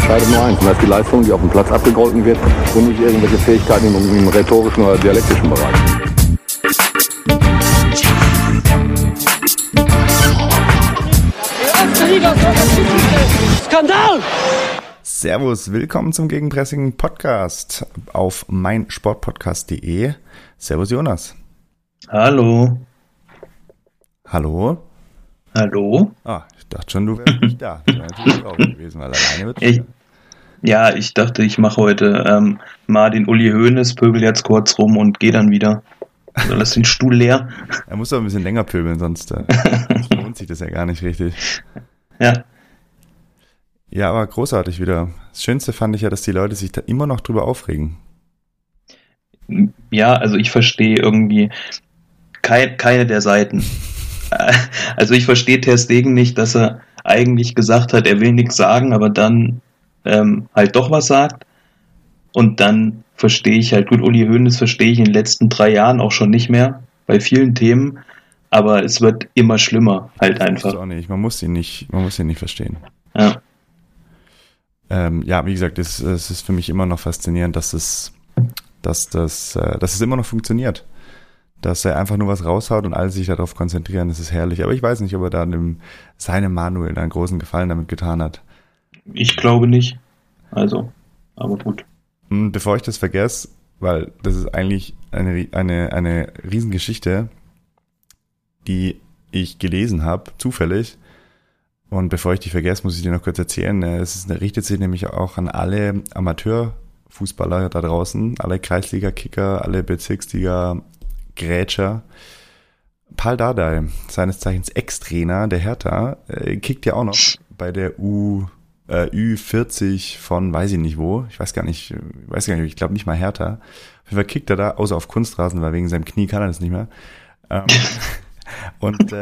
entscheidet nur eins. Und das ist die Leistung, die auf dem Platz abgegolten wird und nicht irgendwelche Fähigkeiten im rhetorischen oder dialektischen Bereich. Skandal! Servus, willkommen zum Gegenpressing Podcast auf meinsportpodcast.de. Servus Jonas. Hallo. Hallo? Hallo? Ah, ich dachte schon, du wärst nicht da. Das wäre natürlich traurig gewesen, weil alleine wird es Ja, ich dachte, ich mache heute mal den Uli Hoeneß, pöbel jetzt kurz rum und gehe dann wieder. Also lass den Stuhl leer. Er muss doch ein bisschen länger pöbeln, sonst lohnt sich das ja gar nicht richtig. Ja. Ja, aber großartig wieder. Das Schönste fand ich ja, dass die Leute sich da immer noch drüber aufregen. Ja, also ich verstehe irgendwie keine der Seiten. Also ich verstehe Ter Stegen nicht, dass er eigentlich gesagt hat, er will nichts sagen, aber dann halt doch was sagt. Und dann verstehe ich halt, gut, Uli Hoeneß verstehe ich in den letzten 3 Jahren auch schon nicht mehr, bei vielen Themen, aber es wird immer schlimmer, halt einfach. Auch nicht. Man muss ihn nicht verstehen. Ja. Ja, wie gesagt, es ist für mich immer noch faszinierend, dass es immer noch funktioniert. Dass er einfach nur was raushaut und alle sich darauf konzentrieren, das ist herrlich. Aber ich weiß nicht, ob er da seinem Manuel einen großen Gefallen damit getan hat. Ich glaube nicht. Also, aber gut. Bevor ich das vergesse, weil das ist eigentlich eine Riesengeschichte, die ich gelesen habe, zufällig. Und bevor ich die vergesse, muss ich dir noch kurz erzählen. Es richtet sich nämlich auch an alle Amateurfußballer da draußen, alle Kreisliga-Kicker, alle Bezirksliga-Grätscher. Paul Dardai, seines Zeichens Ex-Trainer der Hertha, kickt ja auch noch bei der Ü40 von weiß ich nicht wo. Ich weiß gar nicht, ich glaube nicht mal Hertha. Auf jeden Fall kickt er da, außer auf Kunstrasen, weil wegen seinem Knie kann er das nicht mehr. Und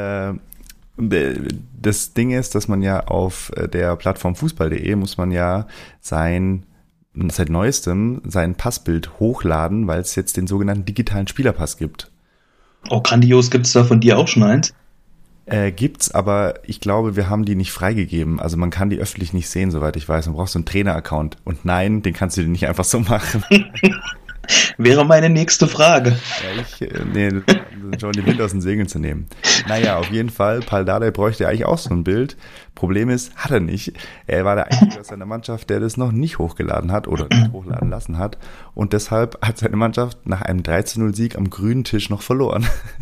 das Ding ist, dass man ja auf der Plattform fußball.de muss man ja seit neuestem sein Passbild hochladen, weil es jetzt den sogenannten digitalen Spielerpass gibt. Oh, grandios, gibt's da von dir auch schon eins? Gibt's, aber ich glaube, wir haben die nicht freigegeben. Also man kann die öffentlich nicht sehen, soweit ich weiß. Man braucht so einen Trainer-Account. Und nein, den kannst du dir nicht einfach so machen. Wäre meine nächste Frage. Ja, schon den Wind aus den Segeln zu nehmen. Naja, auf jeden Fall, Paul Dardai bräuchte eigentlich auch so ein Bild. Problem ist, hat er nicht. Er war der Einzige aus seiner Mannschaft, der das noch nicht hochgeladen hat oder nicht hochladen lassen hat. Und deshalb hat seine Mannschaft nach einem 3-0-Sieg am grünen Tisch noch verloren.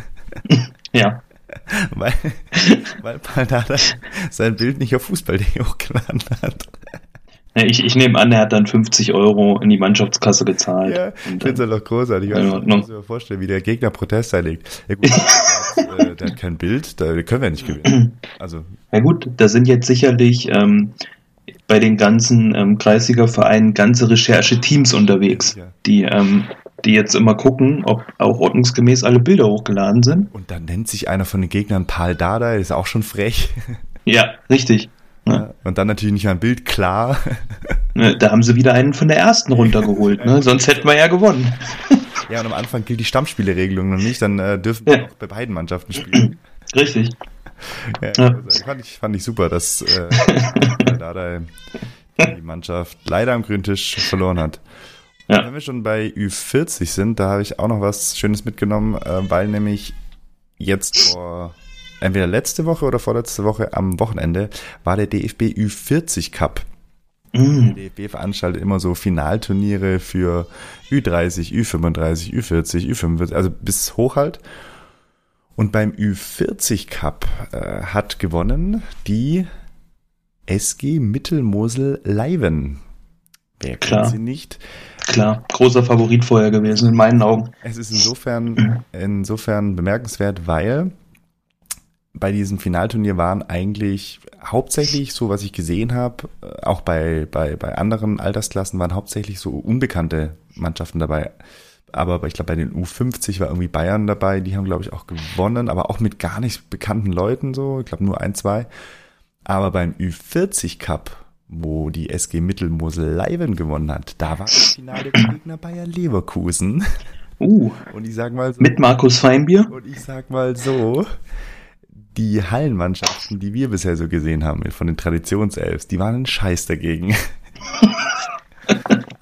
Ja. Weil Paul Dardai sein Bild nicht auf fußball.de hochgeladen hat. Ich nehme an, er hat dann 50 € in die Mannschaftskasse gezahlt. Ja, ich finde es halt auch großartig. Ich muss mir vorstellen, wie der Gegner Protest einlegt. Ja gut, der hat kein Bild, da können wir nicht gewinnen. Also. Ja gut, da sind jetzt sicherlich bei den ganzen Kreisliga-Vereinen ganze Rechercheteams unterwegs, ja, die jetzt immer gucken, ob auch ordnungsgemäß alle Bilder hochgeladen sind. Und dann nennt sich einer von den Gegnern Paul Dardai, ist auch schon frech. Ja, richtig. Ja, und dann natürlich nicht ein Bild, klar. Da haben sie wieder einen von der ersten runtergeholt, ne? Sonst hätten wir ja gewonnen. Ja, und am Anfang gilt die Stammspielregelung noch nicht, dann dürfen wir auch bei beiden Mannschaften spielen. Richtig. Ja. Fand ich super, dass Dardai die Mannschaft leider am grünen Tisch verloren hat. Ja. Wenn wir schon bei Ü40 sind, da habe ich auch noch was Schönes mitgenommen, weil nämlich jetzt entweder letzte Woche oder vorletzte Woche am Wochenende war der DFB Ü40 Cup. Der DFB veranstaltet immer so Finalturniere für Ü30, Ü35, Ü40, Ü45, also bis hoch halt. Und beim Ü40 Cup hat gewonnen die SG Mittelmosel Leiven. Wer kennt sie nicht? Klar, großer Favorit vorher gewesen, in meinen Augen. Es ist insofern bemerkenswert, weil bei diesem Finalturnier waren eigentlich hauptsächlich, so was ich gesehen habe, auch bei anderen Altersklassen waren hauptsächlich so unbekannte Mannschaften dabei. Aber ich glaube, bei den U50 war irgendwie Bayern dabei, die haben, glaube ich, auch gewonnen, aber auch mit gar nicht bekannten Leuten so, ich glaube nur 1, 2. Aber beim Ü40 Cup, wo die SG Mittelmosel Leiven gewonnen hat, da war das Finale der Gegner Bayer Leverkusen. Und ich sag mal so, mit Markus Feinbier? Und ich sag mal so, die Hallenmannschaften, die wir bisher so gesehen haben, von den Traditionselfs, die waren ein Scheiß dagegen.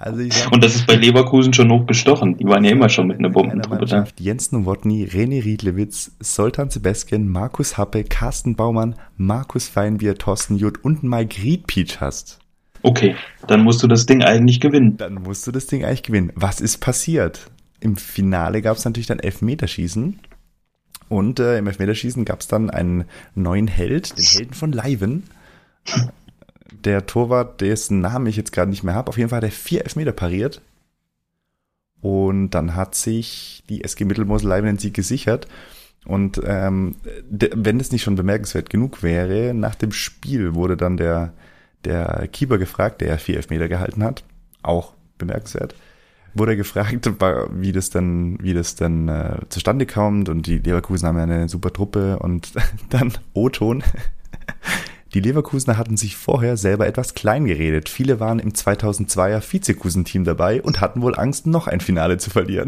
Also ich sag, und das ist bei Leverkusen schon hochgestochen. Die waren ja immer schon mit einer Bombentruppe da. Jens Nowotny, René Riedlewitz, Zoltan Sebeskian, Markus Happe, Carsten Baumann, Markus Feinbier, Thorsten Jutt und Mike Riedpeach hast. Okay, dann musst du das Ding eigentlich gewinnen. Was ist passiert? Im Finale gab es natürlich dann Elfmeterschießen. Und im Elfmeterschießen gab es dann einen neuen Held, den Helden von Leiven. Der Torwart, dessen Namen ich jetzt gerade nicht mehr habe, auf jeden Fall hat er 4 Elfmeter pariert. Und dann hat sich die SG Mittelmosel Leiven den Sieg gesichert. Und wenn es nicht schon bemerkenswert genug wäre, nach dem Spiel wurde dann der Keeper gefragt, der 4 Elfmeter gehalten hat, auch bemerkenswert, wurde er gefragt, wie das dann zustande kommt, und die Leverkusen haben ja eine super Truppe, und dann O-Ton. Die Leverkusener hatten sich vorher selber etwas klein geredet. Viele waren im 2002er Vizekusen-Team dabei und hatten wohl Angst, noch ein Finale zu verlieren.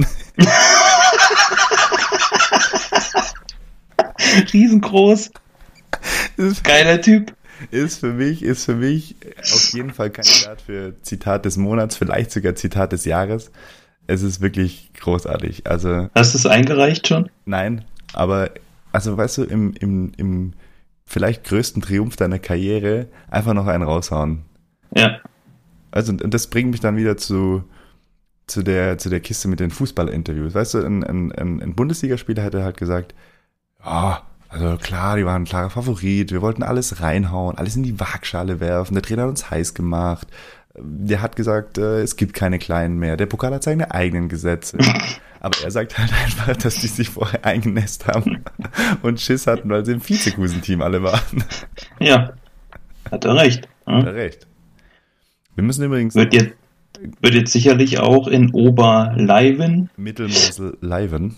Riesengroß. Geiler Typ. Ist für mich auf jeden Fall Kandidat für Zitat des Monats, vielleicht sogar Zitat des Jahres. Es ist wirklich großartig. Also, hast du es eingereicht schon? Nein, aber also weißt du, im vielleicht größten Triumph deiner Karriere einfach noch einen raushauen. Ja. Also, und das bringt mich dann wieder zu der Kiste mit den Fußballinterviews. Weißt du, ein Bundesligaspieler hätte halt gesagt, ja, also klar, die waren ein klarer Favorit, wir wollten alles reinhauen, alles in die Waagschale werfen, der Trainer hat uns heiß gemacht, der hat gesagt, es gibt keine Kleinen mehr, der Pokal hat seine eigenen Gesetze. Aber er sagt halt einfach, dass die sich vorher eingenässt haben und Schiss hatten, weil sie im Vizekusen-Team alle waren. Ja, hat er recht. Hat er recht. Wir müssen übrigens... Wird jetzt sicherlich auch in Oberleiven... Mittelmosel Leiven,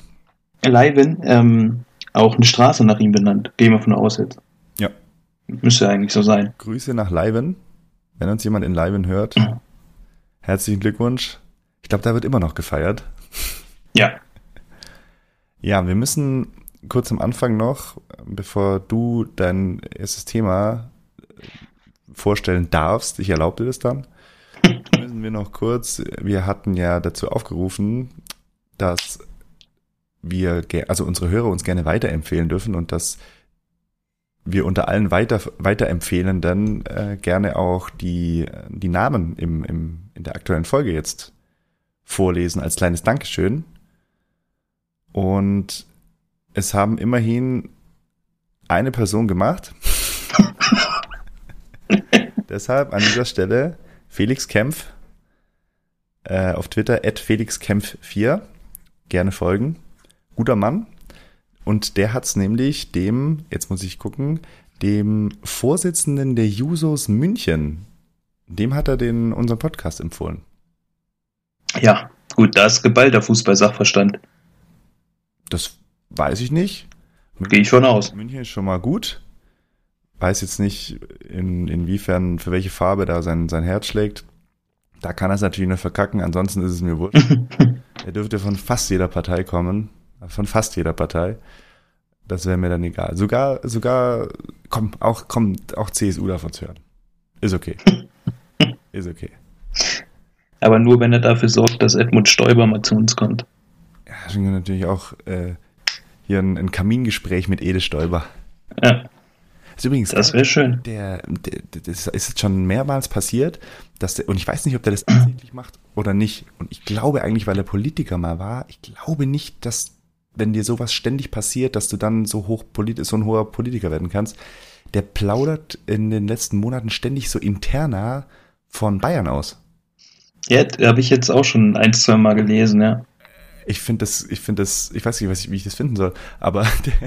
auch eine Straße nach ihm benannt. Gehen wir von aus jetzt. Ja. Müsste eigentlich so sein. Grüße nach Leiven. Wenn uns jemand in Leiven hört, herzlichen Glückwunsch. Ich glaube, da wird immer noch gefeiert. Ja. Ja, wir müssen kurz am Anfang noch, bevor du dein erstes Thema vorstellen darfst, ich erlaube dir das dann, müssen wir noch kurz, wir hatten ja dazu aufgerufen, dass also unsere Hörer uns gerne weiterempfehlen dürfen und dass wir unter allen Weiterempfehlenden gerne auch die Namen in der aktuellen Folge jetzt vorlesen als kleines Dankeschön. Und es haben immerhin eine Person gemacht. Deshalb an dieser Stelle Felix Kempf auf Twitter @FelixKempf4. Gerne folgen. Guter Mann. Und der hat es nämlich dem Vorsitzenden der Jusos München, dem hat er unseren Podcast empfohlen. Ja, gut, da ist geballter Fußball-Sachverstand. Das weiß ich nicht. Gehe ich von aus. München ist schon mal gut. Weiß jetzt nicht, inwiefern, für welche Farbe da sein Herz schlägt. Da kann er es natürlich nur verkacken, ansonsten ist es mir wurscht. Er dürfte von fast jeder Partei kommen. Von fast jeder Partei. Das wäre mir dann egal. Sogar kommt auch CSU davon zu hören. Ist okay. Ist okay. Aber nur, wenn er dafür sorgt, dass Edmund Stoiber mal zu uns kommt. Ja, schon natürlich auch hier ein Kamingespräch mit Ede Stoiber. Ja. Übrigens, das wäre schön. Das ist jetzt schon mehrmals passiert, und ich weiß nicht, ob der das absichtlich macht oder nicht. Und ich glaube eigentlich, weil er Politiker mal war, ich glaube nicht, dass, wenn dir sowas ständig passiert, dass du dann so ein hoher Politiker werden kannst. Der plaudert in den letzten Monaten ständig so interna von Bayern aus. Ja, habe ich jetzt auch schon 1-2 Mal gelesen, ja. Ich finde das, ich weiß nicht, wie ich das finden soll, aber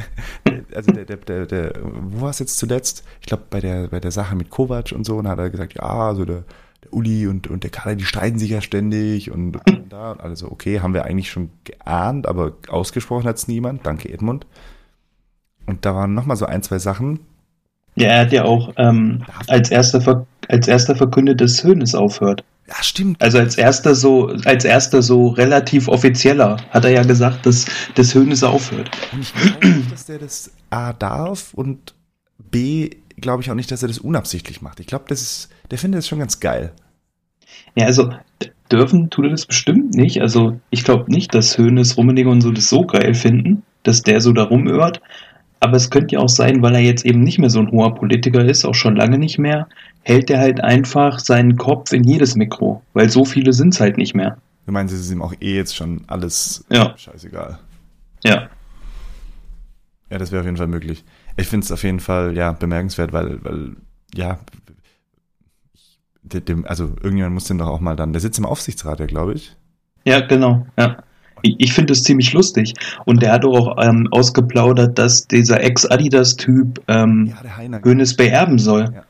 wo war es jetzt zuletzt? Ich glaube, bei der Sache mit Kovac und so, und hat er gesagt, ja, also der Uli und der Kader, die streiten sich ja ständig und da, und alles so, okay, haben wir eigentlich schon geahnt, aber ausgesprochen hat es niemand, danke Edmund. Und da waren nochmal so 1-2 Sachen. Ja, er hat ja auch als erster verkündet, dass Hoeneß aufhört. Ja, stimmt. Also als erster so relativ offizieller hat er ja gesagt, dass Hoeneß aufhört. Und ich glaube nicht, dass der das A darf, und B glaube ich auch nicht, dass er das unabsichtlich macht. Ich glaube, der findet das schon ganz geil. Ja, also dürfen tut er das bestimmt nicht. Also ich glaube nicht, dass Hoeneß, Rummenigge und so das so geil finden, dass der so da rumhört. Aber es könnte ja auch sein, weil er jetzt eben nicht mehr so ein hoher Politiker ist, auch schon lange nicht mehr, hält er halt einfach seinen Kopf in jedes Mikro, weil so viele sind es halt nicht mehr. Du meinst, es ist ihm auch jetzt schon alles scheißegal. Ja. Ja, das wäre auf jeden Fall möglich. Ich finde es auf jeden Fall, ja, bemerkenswert, weil ja, also irgendjemand muss den doch auch mal dann, der sitzt im Aufsichtsrat, ja, glaube ich. Ja, genau, ja. Ich finde es ziemlich lustig. Und der hat auch ausgeplaudert, dass dieser Ex-Adidas-Typ Hoeneß beerben soll. Ja.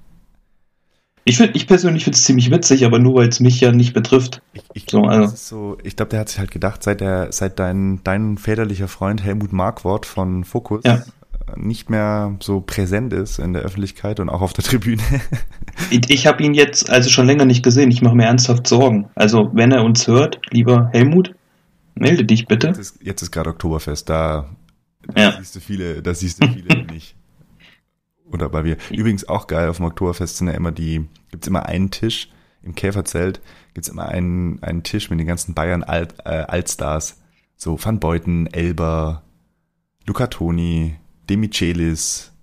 Ich persönlich finde es ziemlich witzig, aber nur, weil es mich ja nicht betrifft. Ich glaube, der hat sich halt gedacht, seit dein väterlicher Freund Helmut Markwort von Focus nicht mehr so präsent ist in der Öffentlichkeit und auch auf der Tribüne. Ich habe ihn jetzt also schon länger nicht gesehen. Ich mache mir ernsthaft Sorgen. Also, wenn er uns hört, lieber Helmut, melde dich bitte. Jetzt ist gerade Oktoberfest, da siehst du viele nicht. Oder bei wir. Übrigens auch geil, auf dem Oktoberfest sind ja immer gibt's immer einen Tisch, im Käferzelt gibt's immer einen Tisch mit den ganzen Bayern Altstars. So Van Beuten, Elber, Luca Toni, De Michelis,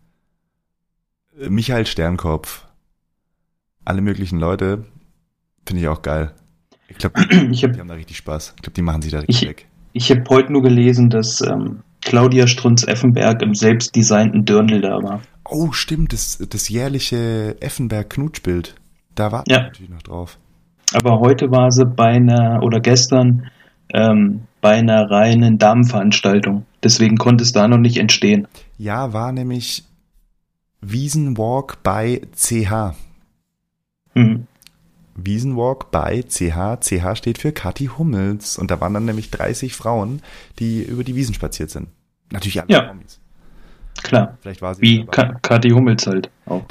Michael Sternkopf, alle möglichen Leute, finde ich auch geil. Ich glaube, die haben da richtig Spaß. Ich glaube, die machen sich da richtig weg. Ich habe heute nur gelesen, dass Claudia Strunz-Effenberg im selbstdesignten Dirndl da war. Oh, stimmt, das jährliche Effenberg-Knutschbild. Da war natürlich noch drauf. Aber heute war sie gestern bei einer reinen Damenveranstaltung. Deswegen konnte es da noch nicht entstehen. Ja, war nämlich Wiesenwalk bei CH. Mhm. Wiesenwalk bei CH. CH steht für Kathi Hummels. Und da waren dann nämlich 30 Frauen, die über die Wiesen spaziert sind. Natürlich alle Promis. Klar. Vielleicht war sie wie Kathi Hummels halt auch.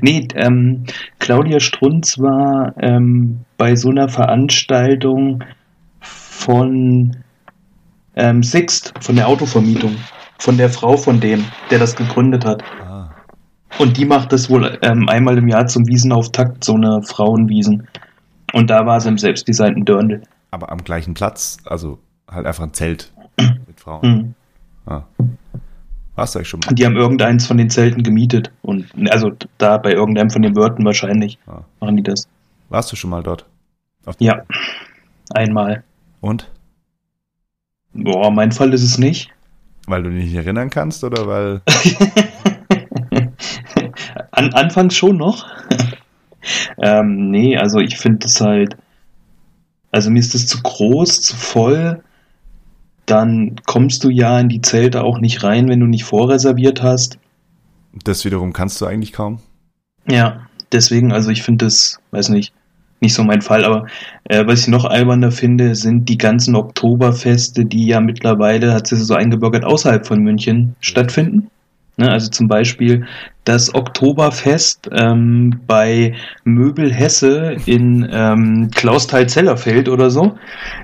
Claudia Strunz war bei so einer Veranstaltung von Sixt, von der Autovermietung, von der Frau von dem, der das gegründet hat. Ah. Und die macht das wohl einmal im Jahr zum Wiesenauftakt, so eine Frauenwiesen. Und da war sie im selbstdesignten Dirndl. Aber am gleichen Platz, also halt einfach ein Zelt mit Frauen. Ah. Warst du eigentlich schon mal? Die haben irgendeins von den Zelten gemietet. Und also da bei irgendeinem von den Wörtern wahrscheinlich machen die das. Warst du schon mal dort? Ja, einmal. Und? Boah, mein Fall ist es nicht. Weil du dich nicht erinnern kannst oder weil... Anfangs schon noch. Nee, also ich finde das halt... Also mir ist das zu groß, zu voll. Dann kommst du ja in die Zelte auch nicht rein, wenn du nicht vorreserviert hast. Das wiederum kannst du eigentlich kaum. Ja, deswegen, also ich finde das, weiß nicht so mein Fall, aber was ich noch alberner finde, sind die ganzen Oktoberfeste, die ja mittlerweile, hat sich so eingebürgert, außerhalb von München stattfinden. Ne, also zum Beispiel das Oktoberfest bei Möbel Hesse in Klausthal-Zellerfeld oder so.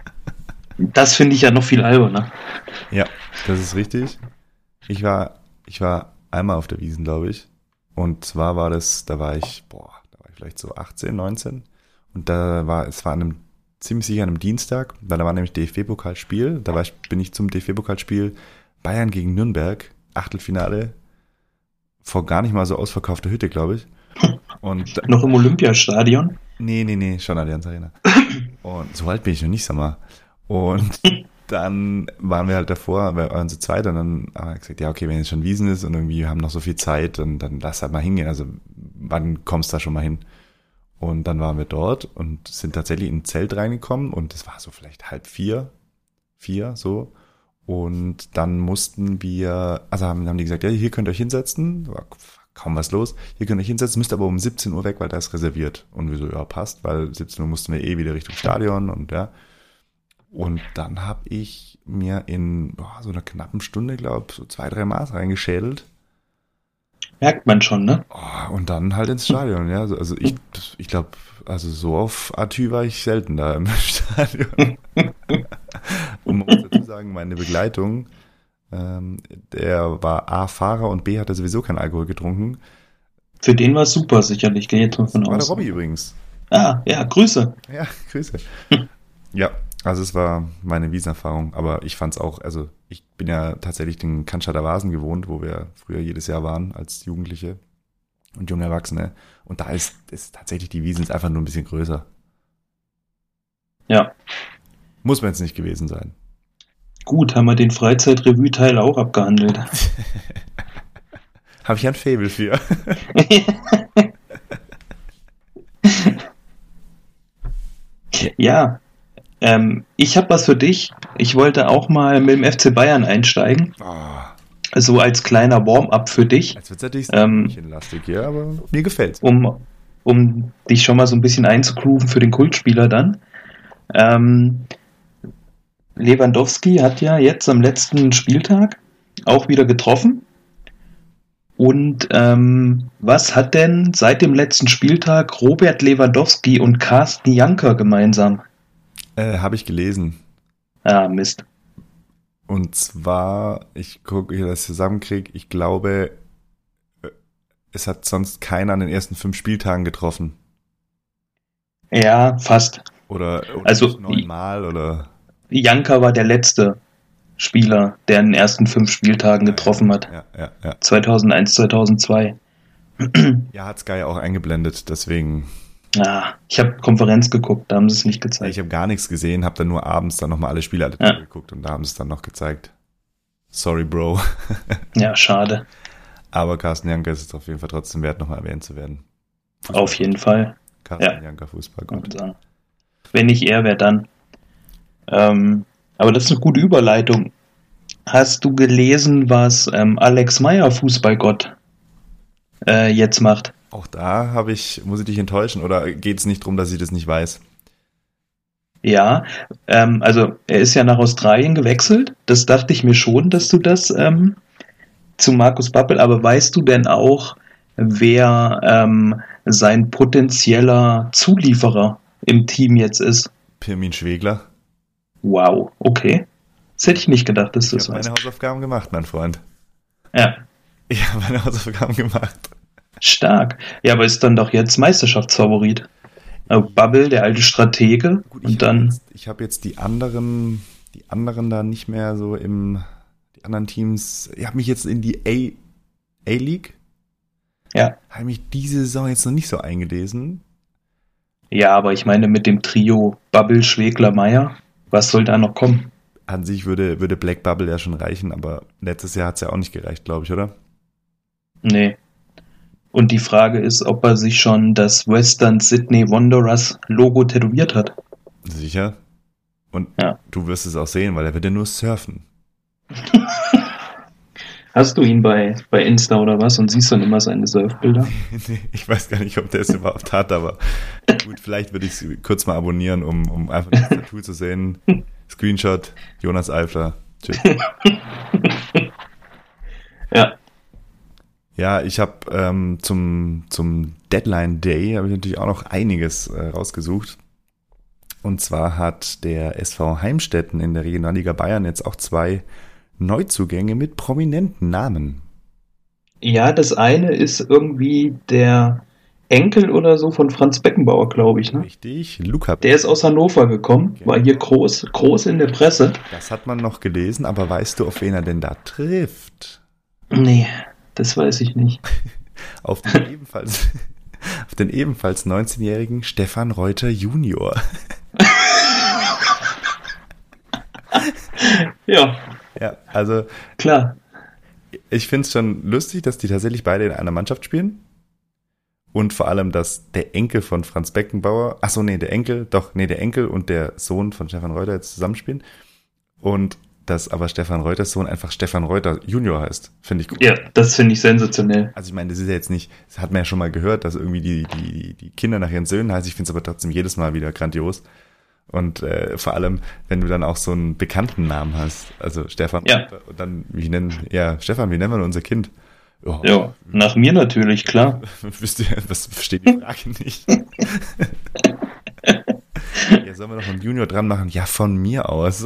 Das finde ich ja noch viel alberner. Ja, das ist richtig. Ich war einmal auf der Wiesn, glaube ich. Und zwar war ich vielleicht so 18, 19. Und es war ziemlich sicher an einem Dienstag, weil da war nämlich DFB-Pokalspiel. Bin ich zum DFB-Pokalspiel Bayern gegen Nürnberg, Achtelfinale, vor gar nicht mal so ausverkaufter Hütte, glaube ich. Und noch im Olympiastadion? Nee, schon Allianz Arena. Und so alt bin ich noch nicht, sag mal. Und dann waren wir halt davor, wir waren zu zweit und dann haben wir gesagt, ja okay, wenn jetzt schon Wiesn ist und irgendwie wir haben noch so viel Zeit, dann lass halt mal hingehen. Also wann kommst du da schon mal hin? Und dann waren wir dort und sind tatsächlich in ein Zelt reingekommen und es war so vielleicht 3:30, 4 so. Und dann mussten wir, also haben die gesagt, ja, hier könnt ihr euch hinsetzen. War kaum was los. Hier könnt ihr euch hinsetzen, müsst aber um 17 Uhr weg, weil da ist reserviert. Und wir so, ja, passt, weil 17 Uhr mussten wir wieder Richtung Stadion und ja. Und dann habe ich mir in so einer knappen Stunde, glaube ich, so 2-3 Maß reingeschädelt. Merkt man schon, ne? Und dann halt ins Stadion, ja. Also ich glaube, also so auf Atü war ich selten da im Stadion. Und man muss dazu sagen, meine Begleitung, der war A, Fahrer und B, hatte sowieso keinen Alkohol getrunken. Für den war es super, sicherlich, gehe jetzt mal von aus. War der Robby übrigens. Ja, Grüße. Ja, Grüße. Ja, also es war meine Wiesenerfahrung, aber ich fand's auch, also ich bin ja tatsächlich den Cannstatter Vasen gewohnt, wo wir früher jedes Jahr waren als Jugendliche und junge Erwachsene. Und da ist tatsächlich die Wiesn ist einfach nur ein bisschen größer. Ja. Muss man jetzt nicht gewesen sein. Gut, haben wir den Freizeitrevue-Teil auch abgehandelt. Habe ich ein Faible für. Ja, ich habe was für dich. Ich wollte auch mal mit dem FC Bayern einsteigen. Oh, So als kleiner Warm-up für dich. jetzt wird's natürlich ein bisschen lastig hier, aber mir gefällt's. Um dich schon mal so ein bisschen einzugrooven für den Kultspieler dann. Lewandowski hat ja jetzt am letzten Spieltag auch wieder getroffen. Und was hat denn seit dem letzten Spieltag Robert Lewandowski und Carsten Janker gemeinsam? Habe ich gelesen. Ah, Mist. Und zwar, ich gucke, wie ich das zusammenkriege, ich glaube, es hat sonst keiner an den ersten 5 Spieltagen getroffen. Ja, fast. Oder Also 9-mal oder... Janker war der letzte Spieler, der in den ersten 5 Spieltagen getroffen hat. Ja. 2001, 2002. Ja, hat Sky auch eingeblendet, deswegen... Ich habe Konferenz geguckt, da haben sie es nicht gezeigt. Ich habe gar nichts gesehen, habe dann nur abends dann nochmal alle Spiele geguckt und da haben sie es dann noch gezeigt. Sorry, Bro. Ja, schade. Aber Carsten Janker ist es auf jeden Fall trotzdem wert, nochmal erwähnt zu werden. Fußball auf jeden Fall. Carsten Janker, Fußball, gut. Wenn nicht er, wer dann? Aber das ist eine gute Überleitung. Hast du gelesen, was Alex Meyer, Fußballgott, jetzt macht? Auch da muss ich dich enttäuschen, oder geht es nicht darum, dass ich das nicht weiß? Ja, also er ist ja nach Australien gewechselt. Das dachte ich mir schon, dass du das zu Markus Babbel, aber weißt du denn auch, wer sein potenzieller Zulieferer im Team jetzt ist? Pirmin Schwegler. Wow, okay. Das hätte ich nicht gedacht, dass du das weißt. Ich habe meine Hausaufgaben gemacht, mein Freund. Ja. Ich habe meine Hausaufgaben gemacht. Stark. Ja, aber ist dann doch jetzt Meisterschaftsfavorit. Babbel, der alte Stratege. Gut, ich habe jetzt die anderen da nicht mehr so die anderen Teams. Ich habe mich jetzt in die A-League. Ja. Habe mich diese Saison jetzt noch nicht so eingelesen. Ja, aber ich meine mit dem Trio Babbel, Schwegler, Meyer, was soll da noch kommen? An sich würde Black Bubble ja schon reichen, aber letztes Jahr hat es ja auch nicht gereicht, glaube ich, oder? Nee. Und die Frage ist, ob er sich schon das Western Sydney Wanderers Logo tätowiert hat. Sicher. Und ja. Du wirst es auch sehen, weil er wird ja nur surfen. Hast du ihn bei Insta oder was und siehst dann immer seine Surfbilder? Nee, ich weiß gar nicht, ob der es überhaupt hat, aber gut, vielleicht würde ich es kurz mal abonnieren, um einfach das Tattoo zu sehen. Screenshot, Jonas Eifler. Tschüss. Ja. Ja, ich habe zum Deadline Day habe ich natürlich auch noch einiges rausgesucht. Und zwar hat der SV Heimstetten in der Regionalliga Bayern jetzt auch 2 Neuzugänge mit prominenten Namen. Ja, das eine ist irgendwie der Enkel oder so von Franz Beckenbauer, glaube ich. Ne? Richtig, Luca. Der ist aus Hannover gekommen, war hier groß in der Presse. Das hat man noch gelesen, aber weißt du, auf wen er denn da trifft? Nee, das weiß ich nicht. Auf den ebenfalls 19-jährigen Stefan Reuter Junior. Ja. Ja, also klar. Ich finde es schon lustig, dass die tatsächlich beide in einer Mannschaft spielen. Und vor allem, dass der Enkel von Franz Beckenbauer, der Enkel und der Sohn von Stefan Reuter jetzt zusammenspielen. Und dass aber Stefan Reuters Sohn einfach Stefan Reuter Junior heißt. Finde ich gut. Ja, das finde ich sensationell. Also ich meine, das ist ja jetzt nicht, das hat man ja schon mal gehört, dass irgendwie die Kinder nach ihren Söhnen heißen. Ich finde es aber trotzdem jedes Mal wieder grandios. Und vor allem, wenn du dann auch so einen bekannten Namen hast, also Stefan, ja. Und dann, Stefan, wie nennen wir unser Kind? Oh, ja, nach mir natürlich, klar. Was versteht die Frage nicht? Ja, sollen wir noch einen Junior dran machen? Ja, von mir aus.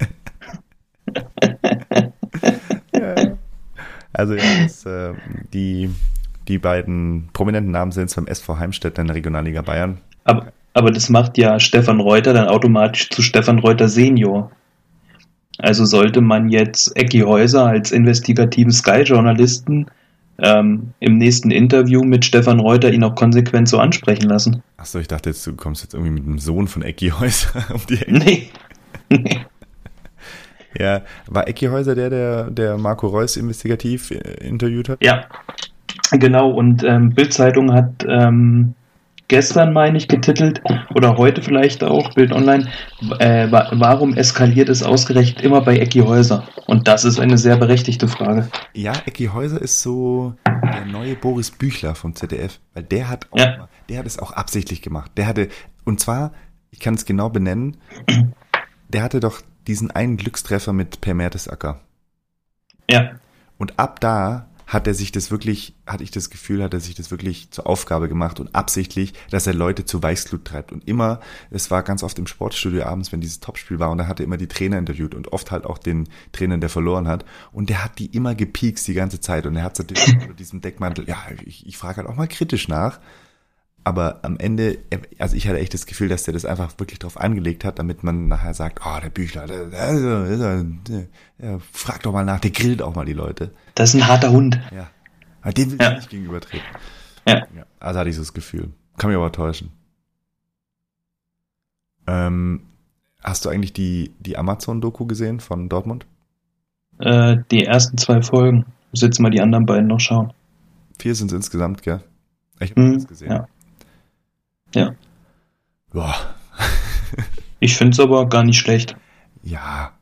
Ja. Also die beiden prominenten Namen sind beim SV Heimstetten in der Regionalliga Bayern. Aber das macht ja Stefan Reuter dann automatisch zu Stefan Reuter Senior. Also sollte man jetzt Ecki Häuser als investigativen Sky-Journalisten im nächsten Interview mit Stefan Reuter ihn auch konsequent so ansprechen lassen. Achso, ich dachte jetzt, du kommst jetzt irgendwie mit dem Sohn von Ecki Häuser um die Ecke. Nee. Ja, war Ecki Häuser der Marco Reus investigativ interviewt hat? Ja, genau. Und Bild-Zeitung hat gestern, meine ich, getitelt, oder heute vielleicht auch, Bild Online, warum eskaliert es ausgerechnet immer bei Ecki Häuser? Und das ist eine sehr berechtigte Frage. Ja, Ecki Häuser ist so der neue Boris Büchler vom ZDF, weil der hat es auch absichtlich gemacht. Und zwar, ich kann es genau benennen, der hatte doch diesen einen Glückstreffer mit Per Mertesacker. Ja. Und ab da hatte ich das wirklich zur Aufgabe gemacht und absichtlich, dass er Leute zu Weißglut treibt. Und immer, es war ganz oft im Sportstudio abends, wenn dieses Topspiel war, und da hat er immer die Trainer interviewt und oft halt auch den Trainer, der verloren hat. Und der hat die immer gepiekst die ganze Zeit. Und er hat natürlich unter diesem Deckmantel, ja, ich frage halt auch mal kritisch nach. Aber am Ende, also ich hatte echt das Gefühl, dass der das einfach wirklich drauf angelegt hat, damit man nachher sagt, der Büchler, der fragt doch mal nach, der grillt auch mal die Leute. Das ist ein harter Hund. Ja. Aber dem will ich nicht gegenübertreten. Ja. Also hatte ich so das Gefühl. Kann mich aber täuschen. Hast du eigentlich die Amazon-Doku gesehen von Dortmund? Die ersten 2 Folgen. Muss jetzt mal die anderen beiden noch schauen. 4 sind es insgesamt, gell? Ich habe das gesehen. Ja. Boah. Ich finde es aber gar nicht schlecht. Ja.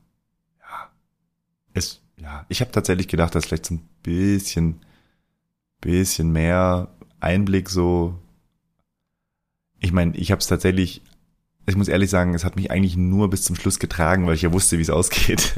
Ich habe tatsächlich gedacht, dass vielleicht so ein bisschen mehr Einblick so. Ich meine, ich muss ehrlich sagen, es hat mich eigentlich nur bis zum Schluss getragen, weil ich ja wusste, wie es ausgeht.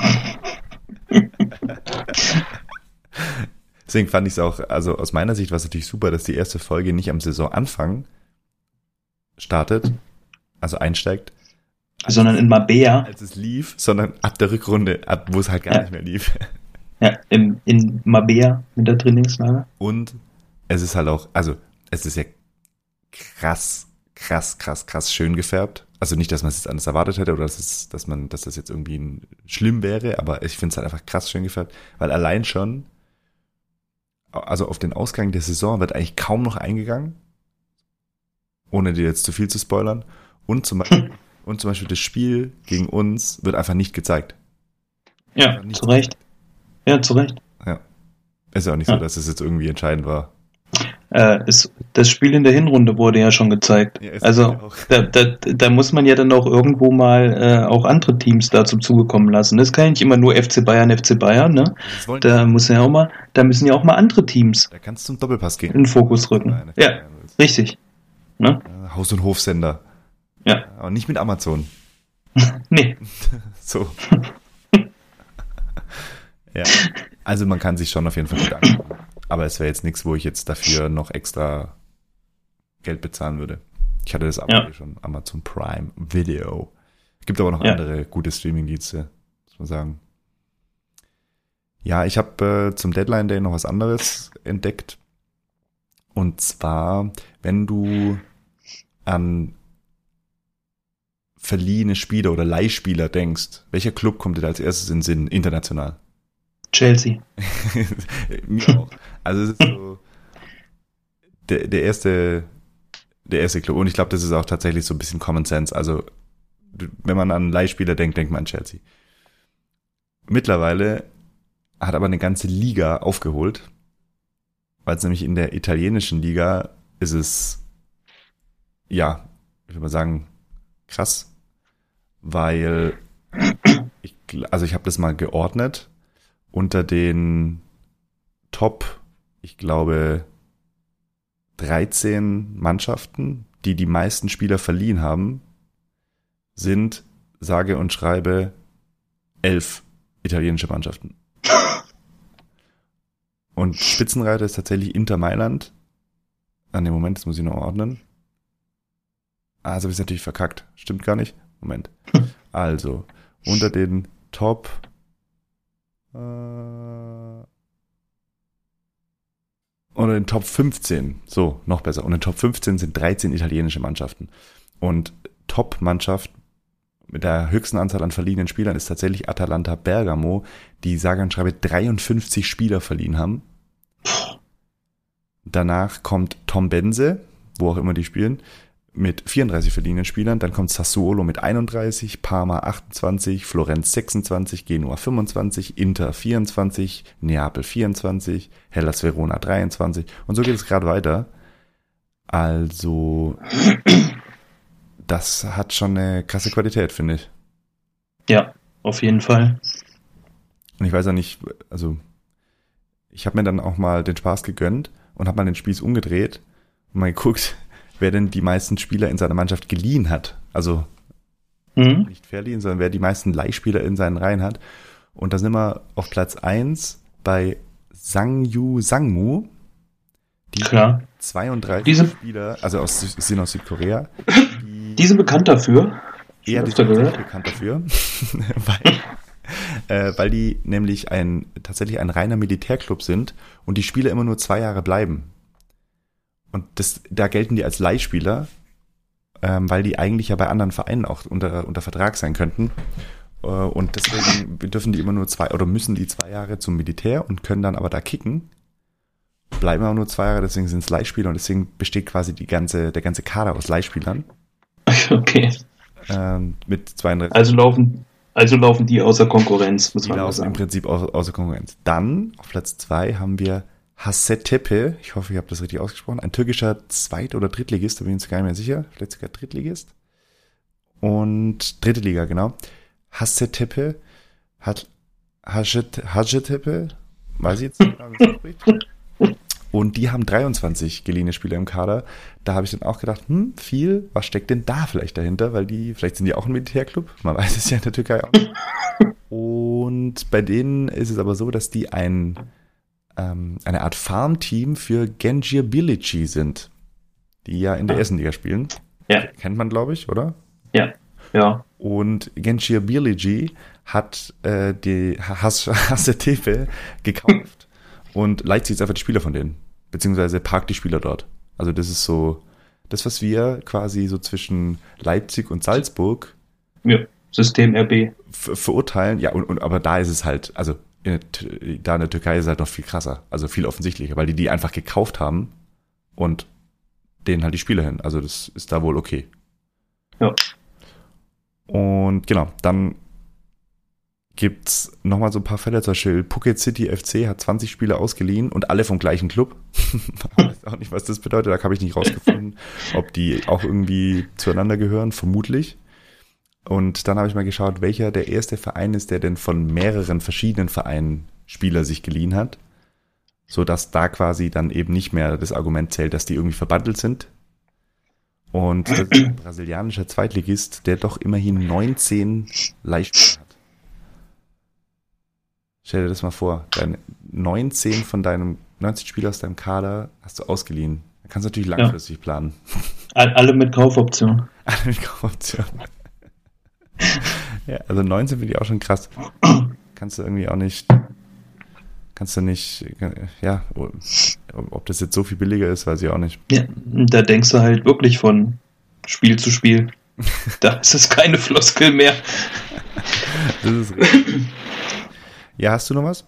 Deswegen fand ich es auch, also aus meiner Sicht war es natürlich super, dass die erste Folge nicht am Saisonanfang startet, also einsteigt. Sondern in Mabea. Als es lief, sondern ab der Rückrunde, wo es halt gar nicht mehr lief. Ja, in Mabea mit der Trainingslager. Und es ist halt auch, also es ist ja krass schön gefärbt. Also nicht, dass man es jetzt anders erwartet hätte oder dass das jetzt irgendwie schlimm wäre, aber ich finde es halt einfach krass schön gefärbt, weil allein schon, also auf den Ausgang der Saison wird eigentlich kaum noch eingegangen, ohne dir jetzt zu viel zu spoilern. Und zum Beispiel das Spiel gegen uns wird einfach nicht gezeigt. Ja, zu Recht. Ja, zu Recht. Ja. Ist ja auch nicht so, dass es jetzt irgendwie entscheidend war. Das Spiel in der Hinrunde wurde ja schon gezeigt. Ja, also da muss man ja dann auch irgendwo mal auch andere Teams dazu zugekommen lassen. Das kann ja nicht immer nur FC Bayern, ne? Da müssen ja auch mal andere Teams. Da kannst du zum Doppelpass gehen. In den Fokus rücken. Ja, richtig. Ne? Haus- und Hofsender. Ja. Aber nicht mit Amazon. Nee. So. Ja. Also man kann sich schon auf jeden Fall Gedanken machen. Aber es wäre jetzt nichts, wo ich jetzt dafür noch extra Geld bezahlen würde. Ich hatte das Abo schon, Amazon Prime Video. Es gibt aber noch andere gute Streaming-Dienste, muss man sagen. Ja, ich habe zum Deadline Day noch was anderes entdeckt. Und zwar, wenn du an verliehene Spieler oder Leihspieler denkst, welcher Club kommt dir da als erstes in den Sinn, international? Chelsea. Mir auch. Also es ist so der erste Club. Und ich glaube, das ist auch tatsächlich so ein bisschen Common Sense. Also wenn man an Leihspieler denkt, denkt man an Chelsea. Mittlerweile hat aber eine ganze Liga aufgeholt, weil es nämlich in der italienischen Liga ist es, ja, ich würde mal sagen, krass, weil ich habe das mal geordnet unter den Top, ich glaube, 13 Mannschaften, die die meisten Spieler verliehen haben, sind, sage und schreibe, 11 italienische Mannschaften. Und Spitzenreiter ist tatsächlich Inter Mailand. An dem Moment, das muss ich noch ordnen. Also habe ich es natürlich verkackt. Stimmt gar nicht. Moment. Also, unter den Top Und in den Top 15, so, noch besser, und in den Top 15 sind 13 italienische Mannschaften. Und Top-Mannschaft mit der höchsten Anzahl an verliehenen Spielern ist tatsächlich Atalanta Bergamo, die sage und schreibe 53 Spieler verliehen haben. Danach kommt Tom Bense, wo auch immer die spielen, mit 34 verliehenen Spielern. Dann kommt Sassuolo mit 31, Parma 28, Florenz 26, Genua 25, Inter 24, Neapel 24, Hellas Verona 23. Und so geht es gerade weiter. Also, das hat schon eine krasse Qualität, finde ich. Ja, auf jeden Fall. Und ich weiß ja nicht, also, ich habe mir dann auch mal den Spaß gegönnt und habe mal den Spieß umgedreht und mal geguckt, wer denn die meisten Spieler in seiner Mannschaft geliehen hat. Also nicht verliehen, sondern wer die meisten Leihspieler in seinen Reihen hat. Und da sind wir auf Platz 1 bei Sangyu Sangmu. Die 32 Spieler, also sind aus Südkorea. Die sind bekannt dafür. Ja, die sind bekannt dafür. weil die nämlich tatsächlich ein reiner Militärclub sind und die Spieler immer nur 2 Jahre bleiben. Und da gelten die als Leihspieler, weil die eigentlich ja bei anderen Vereinen auch unter Vertrag sein könnten. Und deswegen dürfen die immer nur müssen die 2 Jahre zum Militär und können dann aber da kicken. Bleiben aber nur 2 Jahre, deswegen sind es Leihspieler und deswegen besteht quasi der ganze Kader aus Leihspielern. Okay. Mit 32. Also laufen die außer Konkurrenz, muss die man laufen sagen. Im Prinzip außer Konkurrenz. Dann auf Platz 2 haben wir Hacettepe, ich hoffe, ich habe das richtig ausgesprochen, ein türkischer Zweit- oder Drittligist, da bin ich uns gar nicht mehr sicher, vielleicht sogar Drittligist. Und dritte Liga, genau. Hacettepe Hacettepe, weiß ich jetzt nicht, wie man das ausspricht. Und die haben 23 geliehene Spieler im Kader. Da habe ich dann auch gedacht, viel, was steckt denn da vielleicht dahinter? Weil vielleicht sind die auch ein Militärclub, man weiß es ja in der Türkei auch nicht. Und bei denen ist es aber so, dass die eine Art Farmteam für Gençlerbirliği sind, die ja in der ersten Liga spielen. Ja. Kennt man, glaube ich, oder? Ja. Und Gençlerbirliği hat die Hacettepe gekauft und leiht sich jetzt einfach die Spieler von denen, beziehungsweise parkt die Spieler dort. Also das ist so das, was wir quasi so zwischen Leipzig und Salzburg System RB verurteilen. Ja, aber da ist es halt, also da in der Türkei ist es halt noch viel krasser, also viel offensichtlicher, weil die einfach gekauft haben und denen halt die Spieler hin. Also das ist da wohl okay. Ja. Und genau, dann gibt's nochmal so ein paar Fälle, zum Beispiel Phuket City FC hat 20 Spieler ausgeliehen und alle vom gleichen Club. Ich weiß auch nicht, was das bedeutet, da habe ich nicht rausgefunden, ob die auch irgendwie zueinander gehören, vermutlich. Und dann habe ich mal geschaut, welcher der erste Verein ist, der denn von mehreren verschiedenen Vereinen Spieler sich geliehen hat, sodass da quasi dann eben nicht mehr das Argument zählt, dass die irgendwie verbandelt sind. Und das ist ein brasilianischer Zweitligist, der doch immerhin 19 Leihspieler hat. Stell dir das mal vor, 19 Spieler aus deinem Kader hast du ausgeliehen. Da kannst du natürlich langfristig planen. Alle mit Kaufoption. Alle mit Kaufoption. Ja, also 19 finde ich auch schon krass. Kannst du nicht, ja, ob das jetzt so viel billiger ist, weiß ich auch nicht. Ja, da denkst du halt wirklich von Spiel zu Spiel. Da ist es keine Floskel mehr. Das ist richtig. Ja, hast du noch was?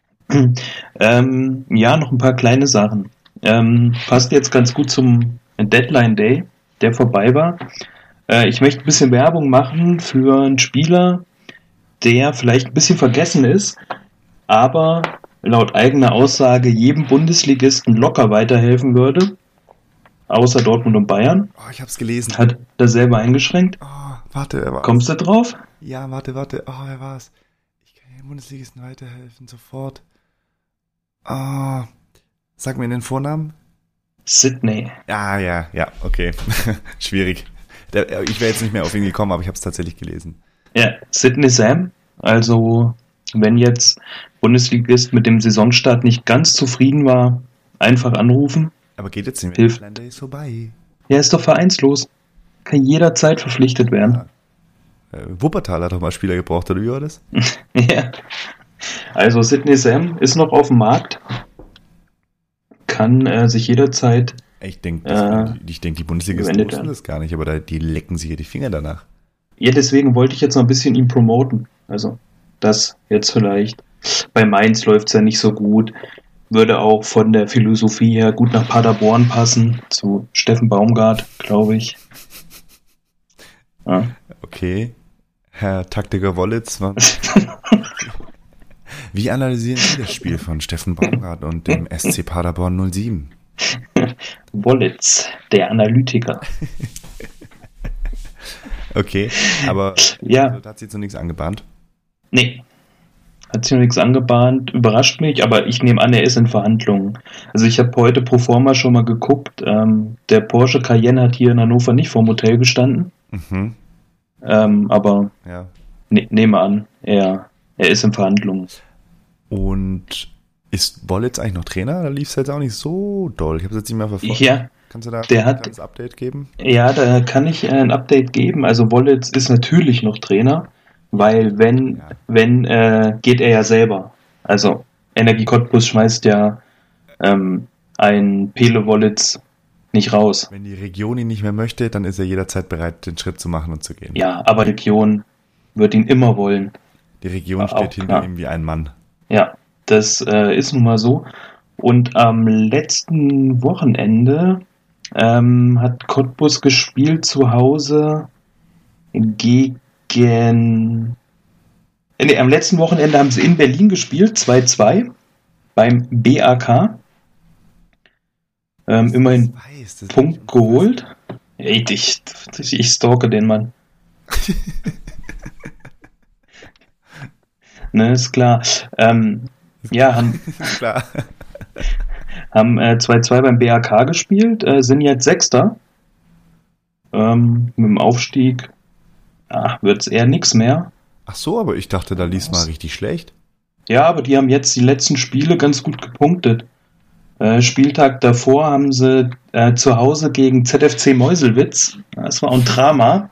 Ja, noch ein paar kleine Sachen. Passt jetzt ganz gut zum Deadline Day, der vorbei war. Ich möchte ein bisschen Werbung machen für einen Spieler, der vielleicht ein bisschen vergessen ist, aber laut eigener Aussage jedem Bundesligisten locker weiterhelfen würde, außer Dortmund und Bayern. Oh, ich hab's gelesen. Hat er selber eingeschränkt. Oh, warte, wer war's? Kommst du drauf? Ja, warte. Oh, wer war's? Ich kann den Bundesligisten weiterhelfen, sofort. Oh, sag mir den Vornamen. Sydney. Ja, okay. Schwierig. Ich wäre jetzt nicht mehr auf ihn gekommen, aber ich habe es tatsächlich gelesen. Ja, Sydney Sam. Also, wenn jetzt Bundesligist mit dem Saisonstart nicht ganz zufrieden war, einfach anrufen. Aber geht jetzt nicht mehr. Der Deadline ist vorbei. Ja, ist doch vereinslos. Kann jederzeit verpflichtet werden. Ja. Wuppertal hat doch mal Spieler gebraucht, oder wie war das? Ja. Also, Sydney Sam ist noch auf dem Markt. kann sich jederzeit Ich denke, die Bundesligisten wussten das gar nicht, aber die lecken sich ja die Finger danach. Ja, deswegen wollte ich jetzt noch ein bisschen ihn promoten. Also, das jetzt vielleicht. Bei Mainz läuft es ja nicht so gut. Würde auch von der Philosophie her gut nach Paderborn passen. Zu Steffen Baumgart, glaube ich. Ja. Okay. Herr Taktiker Wollitz. Wie analysieren Sie das Spiel von Steffen Baumgart und dem SC Paderborn 07? Wollitz, der Analytiker. Okay, aber ja. Hat sich jetzt noch nichts angebahnt? Nee, hat sich noch nichts angebahnt. Überrascht mich, aber ich nehme an, er ist in Verhandlungen. Also ich habe heute pro forma schon mal geguckt. Der Porsche Cayenne hat hier in Hannover nicht vorm Hotel gestanden. Mhm. Aber ja. Nehme an, er ist in Verhandlungen. Und ist Wollitz eigentlich noch Trainer? Da lief es jetzt auch nicht so doll. Ich habe es jetzt nicht mehr verfolgt. Ja. Kannst du da ein kleines Update geben? Ja, da kann ich ein Update geben. Also Wollitz ist natürlich noch Trainer, weil wenn geht er ja selber. Also Energie Cottbus schmeißt ja ein Pele Wollitz nicht raus. Wenn die Region ihn nicht mehr möchte, dann ist er jederzeit bereit, den Schritt zu machen und zu gehen. Ja, aber die Region wird ihn immer wollen. Die Region steht hinter ihm wie ein Mann. Ja, das ist nun mal so. Und am letzten Wochenende hat Cottbus gespielt zu Hause am letzten Wochenende haben sie in Berlin gespielt, 2-2 beim BAK. Immerhin Punkt geholt. Ey, ich stalke den Mann. Ne, ist klar. Haben klar. Haben 2-2 beim BAK gespielt, sind jetzt Sechster. Mit dem Aufstieg wird es eher nichts mehr. Ach so, aber ich dachte, da lief mal richtig schlecht. Ja, aber die haben jetzt die letzten Spiele ganz gut gepunktet. Spieltag davor haben sie zu Hause gegen ZFC Meuselwitz. Das war ein Drama.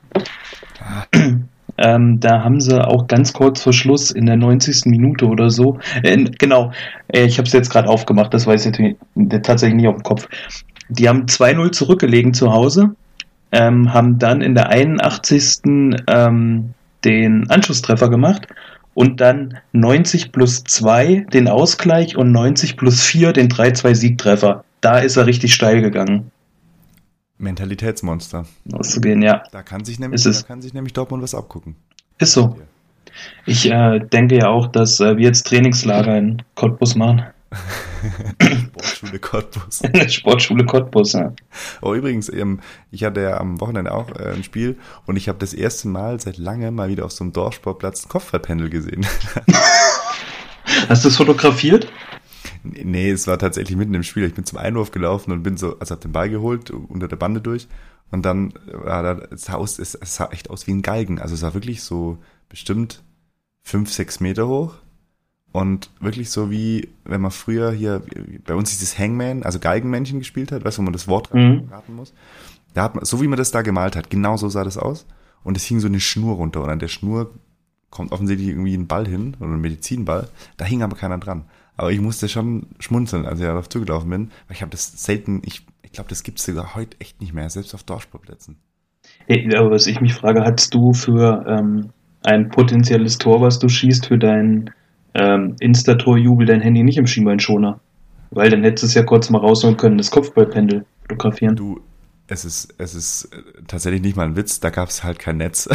Da haben sie auch ganz kurz vor Schluss in der 90. Minute oder so, ich habe es jetzt gerade aufgemacht, das weiß ich tatsächlich nicht auf dem Kopf. Die haben 2-0 zurückgelegen zu Hause, haben dann in der 81. Den Anschlusstreffer gemacht und dann 90+2 den Ausgleich und 90+4 den 3-2 Siegtreffer. Da ist er richtig steil gegangen. Mentalitätsmonster. Auszugehen, ja. Da kann sich nämlich Dortmund was abgucken. Ist so. Ich denke ja auch, dass wir jetzt Trainingslager in Cottbus machen. Sportschule Cottbus. Sportschule Cottbus, ja. Oh, übrigens, ich hatte ja am Wochenende auch ein Spiel und ich habe das erste Mal seit langem mal wieder auf so einem Dorfsportplatz ein Kopfballpendel gesehen. Hast du es fotografiert? Nee, es war tatsächlich mitten im Spiel. Ich bin zum Einwurf gelaufen und hab den Ball geholt, unter der Bande durch. Und dann es sah echt aus wie ein Galgen. Also es war wirklich so bestimmt 5-6 Meter hoch. Und wirklich so wie, wenn man früher hier, bei uns dieses Hangman, also Galgenmännchen gespielt hat, weißt du, wo man das Wort raten muss. Da hat man, so wie man das da gemalt hat, genau so sah das aus. Und es hing so eine Schnur runter. Und an der Schnur kommt offensichtlich irgendwie ein Ball hin, oder ein Medizinball. Da hing aber keiner dran. Aber ich musste schon schmunzeln, als ich darauf zugelaufen bin, weil ich habe das selten, ich glaube, das gibt es sogar heute echt nicht mehr, selbst auf Dorfsportplätzen. Hey, aber was ich mich frage, hattest du für ein potenzielles Tor, was du schießt, für deinen Insta-Tor-Jubel dein Handy nicht im Schienbeinschoner? Weil dann hättest du es ja kurz mal rausholen können, das Kopfballpendel fotografieren. Du, es ist tatsächlich nicht mal ein Witz, da gab es halt kein Netz.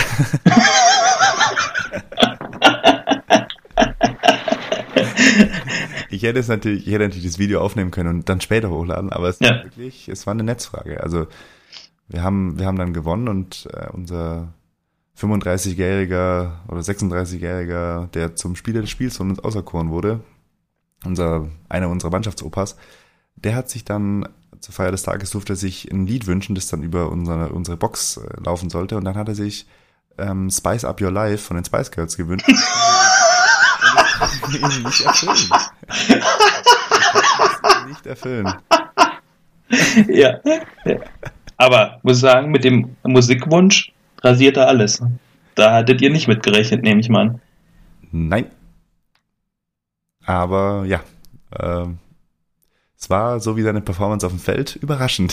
Ich hätte natürlich das Video aufnehmen können und dann später hochladen, aber es war eine Netzfrage. Also wir haben dann gewonnen und unser 35-jähriger oder 36-jähriger, der zum Spieler des Spiels von uns auserkoren wurde, einer unserer Mannschaftsopas, der hat sich dann zur Feier des Tages durfte sich ein Lied wünschen, das dann über unsere Box laufen sollte, und dann hat er sich Spice Up Your Life von den Spice Girls gewünscht. Und das kann ich ihm nicht erfüllen. Nicht erfüllen. Ja. Aber muss sagen, mit dem Musikwunsch rasiert er alles. Da hattet ihr nicht mitgerechnet, nehme ich mal an. Nein. Aber ja, Es war, so wie seine Performance auf dem Feld, überraschend.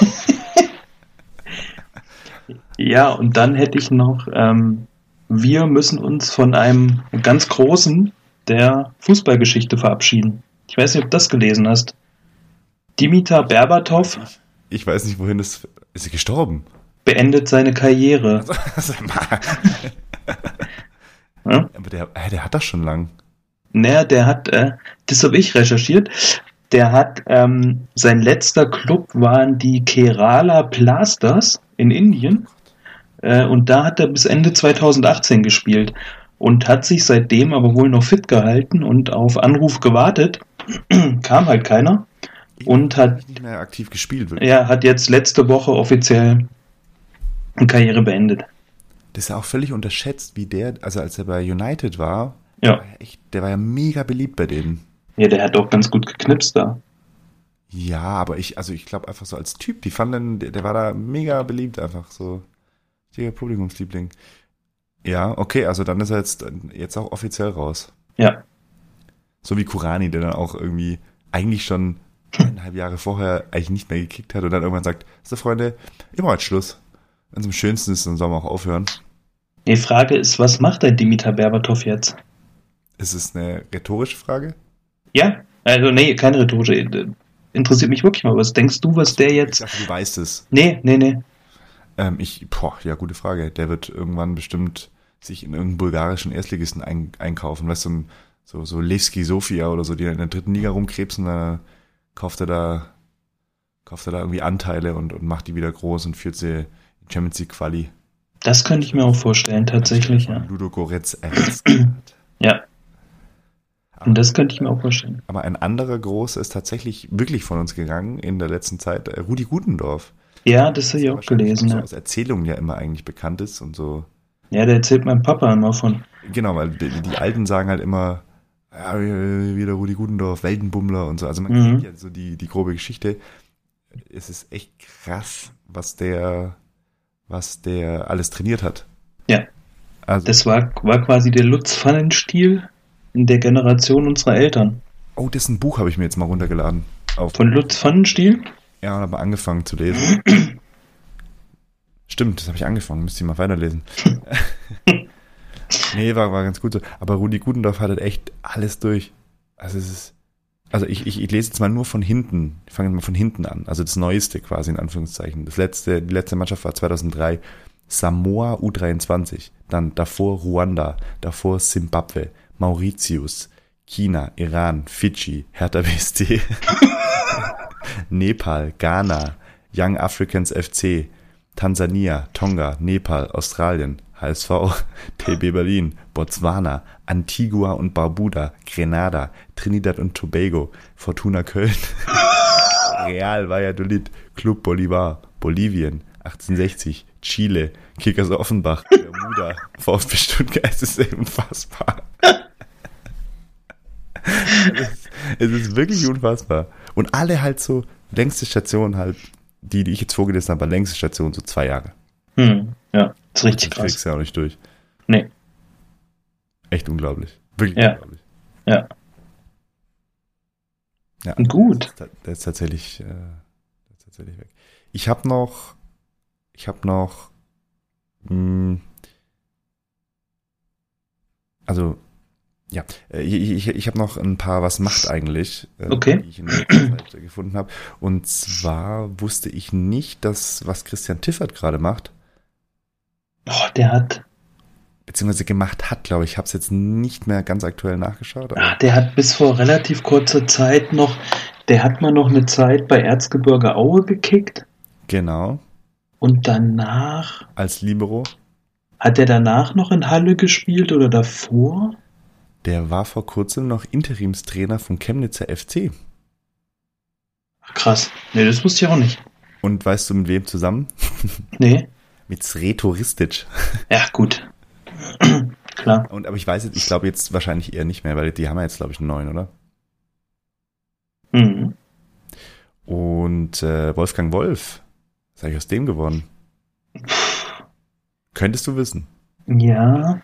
Ja, und dann hätte ich noch, wir müssen uns von einem ganz Großen der Fußballgeschichte verabschieden. Ich weiß nicht, ob du das gelesen hast. Dimitar Berbatov Ich weiß nicht, wohin das... Ist er gestorben? beendet seine Karriere. Ja? Aber der hat das schon lang. Naja, der hat, das habe ich recherchiert, der hat, sein letzter Club waren die Kerala Blasters in Indien, und da hat er bis Ende 2018 gespielt und hat sich seitdem aber wohl noch fit gehalten und auf Anruf gewartet, kam halt keiner und hat nicht mehr aktiv gespielt. Wirklich. er hat jetzt letzte Woche offiziell eine Karriere beendet. Das ist ja auch völlig unterschätzt, wie der, also als er bei United war, Ja. der war ja mega beliebt bei denen. Ja, der hat auch ganz gut geknipst da. Ja, aber ich glaube einfach so als Typ, die fanden, der war da mega beliebt einfach so. Der Publikumsliebling. Ja, okay, also dann ist er jetzt auch offiziell raus. Ja. So wie Kurani, der dann auch irgendwie eigentlich schon 1,5 Jahre vorher eigentlich nicht mehr gekickt hat und dann irgendwann sagt, so Freunde, immer jetzt Schluss. Wenn es am schönsten ist, dann sollen wir auch aufhören. Die Frage ist, was macht der Dimitar Berbatov jetzt? Ist es eine rhetorische Frage? Ja, also nee, keine rhetorische. Interessiert mich wirklich mal. Was denkst du, was der Ich jetzt... dachte, du weißt es. Nee. Ja, gute Frage. Der wird irgendwann bestimmt sich in irgendeinen bulgarischen Erstligisten einkaufen. Weißt du, so Levski Sofia oder so, die in der 3. Liga rumkrebsen, dann kauft er da irgendwie Anteile und macht die wieder groß und führt sie in Champions League Quali. Das könnte ich mir auch vorstellen, tatsächlich, ja. Ludogorets Ja. Und das könnte ich mir auch vorstellen. Aber ein anderer Großer ist tatsächlich wirklich von uns gegangen in der letzten Zeit, Rudi Gutendorf. Ja, das habe ich auch gelesen, So ja. aus Erzählungen ja immer eigentlich bekannt ist und so. Ja, der erzählt mein Papa immer von. Genau, weil die Alten sagen halt immer, ja, wieder Rudi Gutendorf, Weltenbummler und so. Also man kennt ja so die grobe Geschichte. Es ist echt krass, was der alles trainiert hat. Ja. Also, Das war quasi der Lutz Pfannenstiel in der Generation unserer Eltern. oh, dessen Buch habe ich mir jetzt mal runtergeladen. Von Lutz Pfannenstiel? Ja, und habe angefangen zu lesen. Stimmt, das habe ich angefangen, müsste ich mal weiterlesen. Nee, war ganz gut so. Aber Rudi Gutendorf hat halt echt alles durch. Also ich lese jetzt mal nur von hinten. Ich fange mal von hinten an. Also das Neueste quasi in Anführungszeichen. Die letzte Mannschaft war 2003. Samoa U23. Dann davor Ruanda. Davor Simbabwe. Mauritius. China. Iran. Fidschi. Hertha BSC. Nepal. Ghana. Young Africans FC. Tansania. Tonga. Nepal. Australien. HSV, TB Berlin, Botswana, Antigua und Barbuda, Grenada, Trinidad und Tobago, Fortuna Köln, Real Valladolid, Club Bolivar, Bolivien, 1860, Chile, Kickers Offenbach, Bermuda, VfB Stuttgart, es ist unfassbar. Es ist wirklich unfassbar. Und alle halt so, längste Station halt, die ich jetzt vorgelesen habe, war längste Station so 2 Jahre. Ja, ist richtig Das kriegst krass. du ja auch nicht durch. Nee. Echt unglaublich. Wirklich Ja. unglaublich. Ja. Ja, Gut. Der ist tatsächlich weg. Ich habe noch, also, ja, ich habe noch ein paar, was macht eigentlich, Okay. die ich in der Zeit gefunden habe. Und zwar wusste ich nicht, was Christian Tiffert gerade macht, Oh, der hat beziehungsweise gemacht hat, glaube ich. Ich habe es jetzt nicht mehr ganz aktuell nachgeschaut. Aber Der hat bis vor relativ kurzer Zeit noch, der hat mal noch eine Zeit bei Erzgebirge Aue gekickt genau, und danach, als Libero. hat er danach noch in Halle gespielt oder davor? Der war vor kurzem noch Interimstrainer vom Chemnitzer FC. Ach, krass. Nee, das wusste ich auch nicht. Und weißt du, mit wem zusammen? Nee. Mit Sreto Ristic. Ja, gut. Klar. Aber ich weiß jetzt, ich glaube jetzt wahrscheinlich eher nicht mehr, weil die haben ja jetzt, glaube ich, einen neuen, oder? Mhm. Und Wolfgang Wolf, was ist eigentlich aus dem geworden? Könntest du wissen. Ja.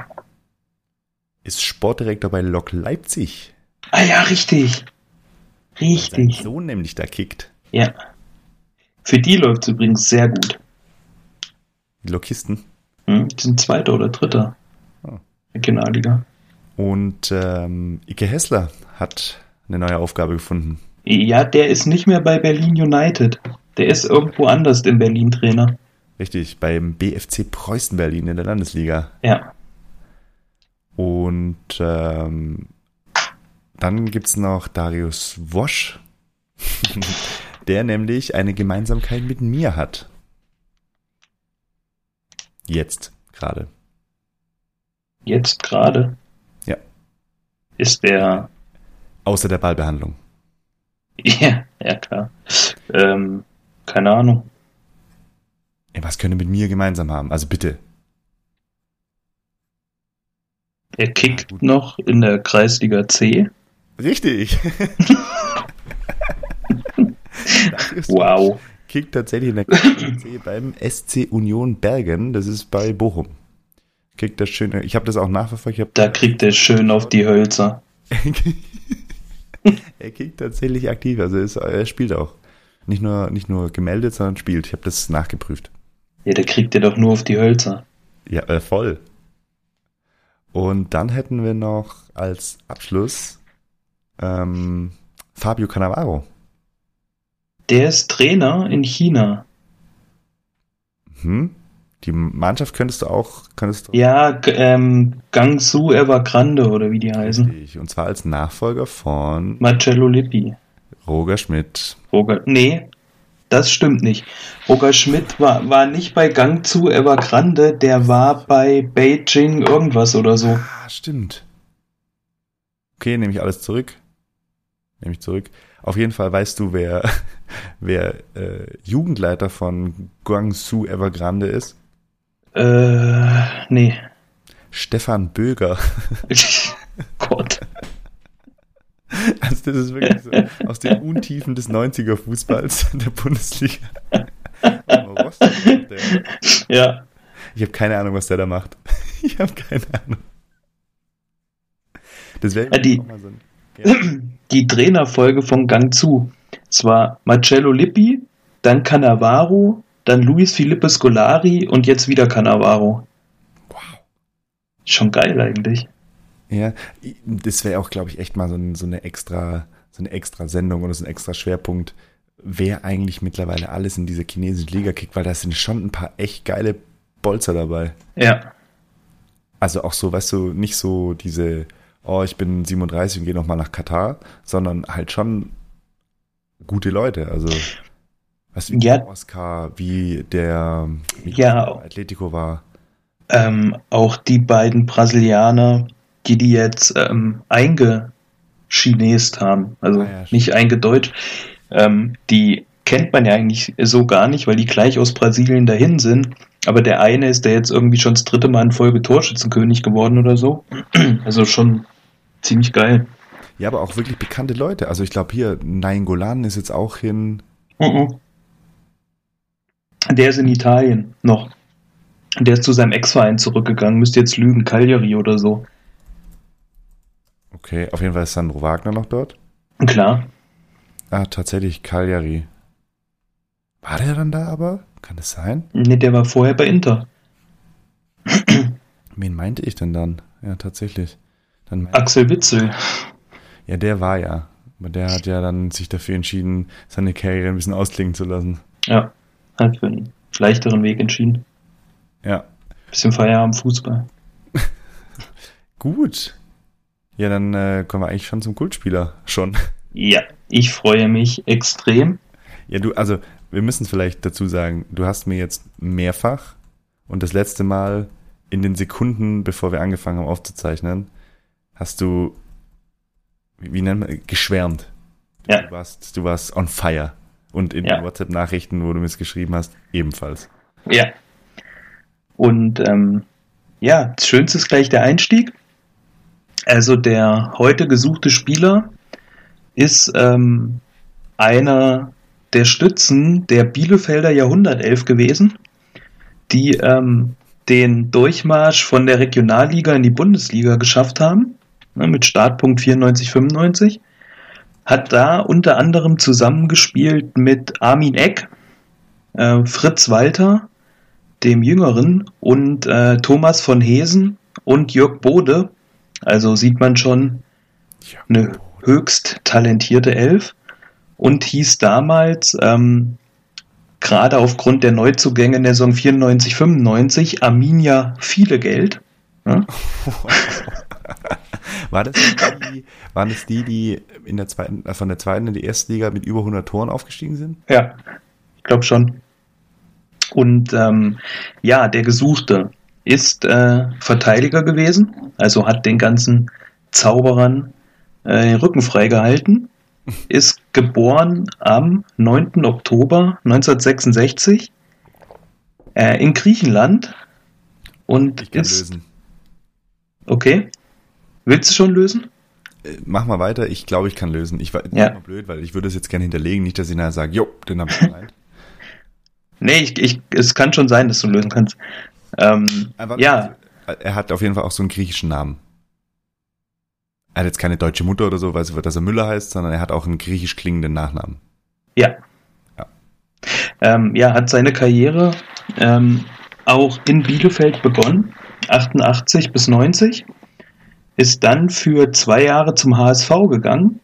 Ist Sportdirektor bei Lok Leipzig. Ah ja, richtig. Richtig. Sein Sohn nämlich da kickt. Ja. Für die läuft es übrigens sehr gut. Die Lokisten. Die sind Zweiter oder Dritter. Regionalliga. Und Ike Hessler hat eine neue Aufgabe gefunden. Ja, der ist nicht mehr bei Berlin United. Der ist irgendwo anders im Berlin Trainer. Richtig, beim BFC Preußen Berlin in der Landesliga. Ja. Und dann gibt es noch Darius Wosch, der nämlich eine Gemeinsamkeit mit mir hat. Jetzt gerade. Jetzt gerade? Ja. Ist der... Außer der Ballbehandlung. Ja, ja klar. Keine Ahnung. Ja, was könnte mit mir gemeinsam haben? Also bitte. Er kickt noch in der Kreisliga C. Richtig. Wow. Kickt tatsächlich in der Kreisliga C beim SC Union Bergen. Das ist bei Bochum. Kriegt das schön. Ich habe das auch nachverfolgt. Da kriegt er schön auf die Hölzer. Er kickt tatsächlich aktiv. Also er spielt auch. Nicht nur gemeldet, sondern spielt. Ich habe das nachgeprüft. Ja, der kriegt er doch nur auf die Hölzer. Ja, voll. Und dann hätten wir noch als Abschluss Fabio Cannavaro. Der ist Trainer in China. Die Mannschaft könntest du Ja, Guangzhou Evergrande oder wie die heißen. Richtig. Und zwar als Nachfolger von Marcello Lippi. Roger Schmidt. Nee, das stimmt nicht. Roger Schmidt war nicht bei Guangzhou Evergrande, der war bei Beijing irgendwas oder so. Ah, stimmt. Okay, nehme ich alles zurück. Auf jeden Fall weißt du, wer Jugendleiter von Guangzhou Evergrande ist? Nee. Stefan Böger. Gott. Also das ist wirklich so aus den Untiefen des 90er-Fußballs der Bundesliga. Ja. Ich habe keine Ahnung, was der da macht. Ich habe keine Ahnung. Das wäre auch mal so ein... Die Trainerfolge von Guangzhou. Zwar Marcello Lippi, dann Cannavaro, dann Luis Felipe Scolari und jetzt wieder Cannavaro. Wow. Schon geil eigentlich. Ja, das wäre auch, glaube ich, echt mal so eine extra Sendung oder so ein extra Schwerpunkt, wer eigentlich mittlerweile alles in dieser chinesischen Liga kickt, weil da sind schon ein paar echt geile Bolzer dabei. Ja. Also auch so, weißt du, nicht so diese, ich bin 37 und gehe nochmal nach Katar, sondern halt schon gute Leute. Also, was wie Oscar, wie der Atletico war. Auch die beiden Brasilianer, die jetzt eingechinest haben, also nicht eingedeutscht, die kennt man ja eigentlich so gar nicht, weil die gleich aus Brasilien dahin sind. Aber der eine ist jetzt irgendwie schon das 3. Mal in Folge Torschützenkönig geworden oder so. Also schon ziemlich geil. Ja, aber auch wirklich bekannte Leute. Also ich glaube hier, Nainggolan ist jetzt auch hin. Der ist in Italien noch. Der ist zu seinem Ex-Verein zurückgegangen. Müsste jetzt lügen, Cagliari oder so. Okay, auf jeden Fall ist Sandro Wagner noch dort. Klar. Ah, tatsächlich, Cagliari. War der dann da aber? Kann das sein? Nee, der war vorher bei Inter. Wen meinte ich denn dann? Ja, tatsächlich. Axel Witsel. Ja, der war ja. Aber der hat ja dann sich dafür entschieden, seine Karriere ein bisschen ausklingen zu lassen. Ja, hat für einen leichteren Weg entschieden. Ja. Bisschen Feierabend Fußball. Gut. Ja, dann kommen wir eigentlich schon zum Kultspieler. Schon. Ja, ich freue mich extrem. Ja, also wir müssen es vielleicht dazu sagen, du hast mir jetzt mehrfach und das letzte Mal in den Sekunden, bevor wir angefangen haben aufzuzeichnen, hast du, wie nennt man, geschwärmt. Ja. Du warst on fire. Und in den WhatsApp-Nachrichten, wo du mir es geschrieben hast, ebenfalls. Ja. Und das Schönste ist gleich der Einstieg. Also der heute gesuchte Spieler ist einer der Stützen der Bielefelder Jahrhundertelf gewesen, die den Durchmarsch von der Regionalliga in die Bundesliga geschafft haben, mit Startpunkt 94, 95. Hat da unter anderem zusammengespielt mit Armin Eck, Fritz Walter, dem Jüngeren, und Thomas von Heesen und Jörg Bode. Also sieht man schon eine höchst talentierte Elf, und hieß damals, gerade aufgrund der Neuzugänge in der Saison 94/95, Arminia Vielegeld. Ja? Waren das die in der von der zweiten in die erste Liga mit über 100 Toren aufgestiegen sind? Ja, ich glaube schon. Und der Gesuchte ist Verteidiger gewesen, also hat den ganzen Zauberern den Rücken freigehalten, ist geboren am 9. Oktober 1966 in Griechenland und ich kann lösen. Okay. Willst du schon lösen? Mach mal weiter, ich glaube, ich kann lösen. Ich war immer blöd, weil ich würde es jetzt gerne hinterlegen, nicht, dass ich nachher sage, jo, den habe ich gemeint. Nee, es kann schon sein, dass du lösen kannst. Er hat auf jeden Fall auch so einen griechischen Namen. Er hat jetzt keine deutsche Mutter oder so, weiß ich, dass er Müller heißt, sondern er hat auch einen griechisch klingenden Nachnamen. Ja. Hat seine Karriere auch in Bielefeld begonnen, 88 bis 90. Ist dann für 2 Jahre zum HSV gegangen,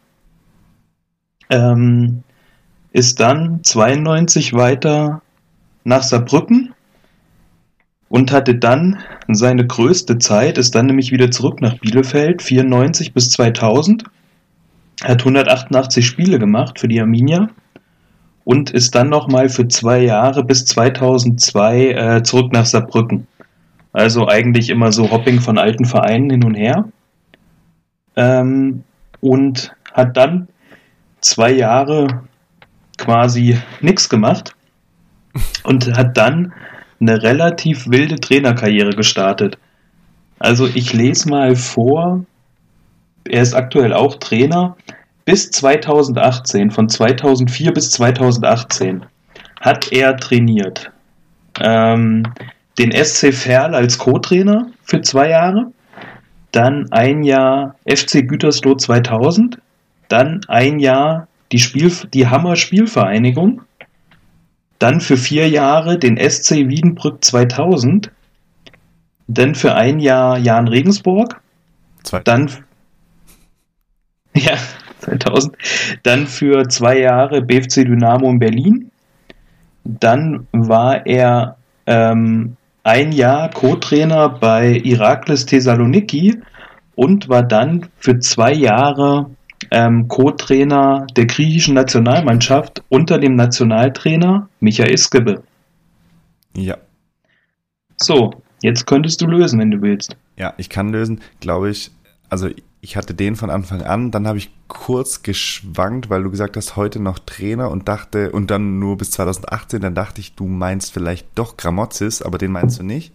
ist dann 92 weiter nach Saarbrücken und hatte dann seine größte Zeit, ist dann nämlich wieder zurück nach Bielefeld, 94 bis 2000, hat 188 Spiele gemacht für die Arminia und ist dann nochmal für 2 Jahre bis 2002 zurück nach Saarbrücken. Also eigentlich immer so Hopping von alten Vereinen hin und her. Und hat dann 2 Jahre quasi nichts gemacht und hat dann eine relativ wilde Trainerkarriere gestartet. Also ich lese mal vor, er ist aktuell auch Trainer, bis 2018, von 2004 bis 2018 hat er trainiert. Den SC Verl als Co-Trainer für 2 Jahre, dann 1 Jahr FC Gütersloh 2000, dann 1 Jahr die Hammer Spielvereinigung, dann für 4 Jahre den SC Wiedenbrück 2000, dann für 1 Jahr Jahn Regensburg, dann 2000, dann für 2 Jahre BFC Dynamo in Berlin, dann war er 1 Jahr Co-Trainer bei Iraklis Thessaloniki und war dann für 2 Jahre Co-Trainer der griechischen Nationalmannschaft unter dem Nationaltrainer Michael Skibbe. Ja. So, jetzt könntest du lösen, wenn du willst. Ja, ich kann lösen, glaube ich. Also ich hatte den von Anfang an, dann habe ich kurz geschwankt, weil du gesagt hast, heute noch Trainer und dann nur bis 2018, dann dachte ich, du meinst vielleicht doch Gramotzis, aber den meinst du nicht.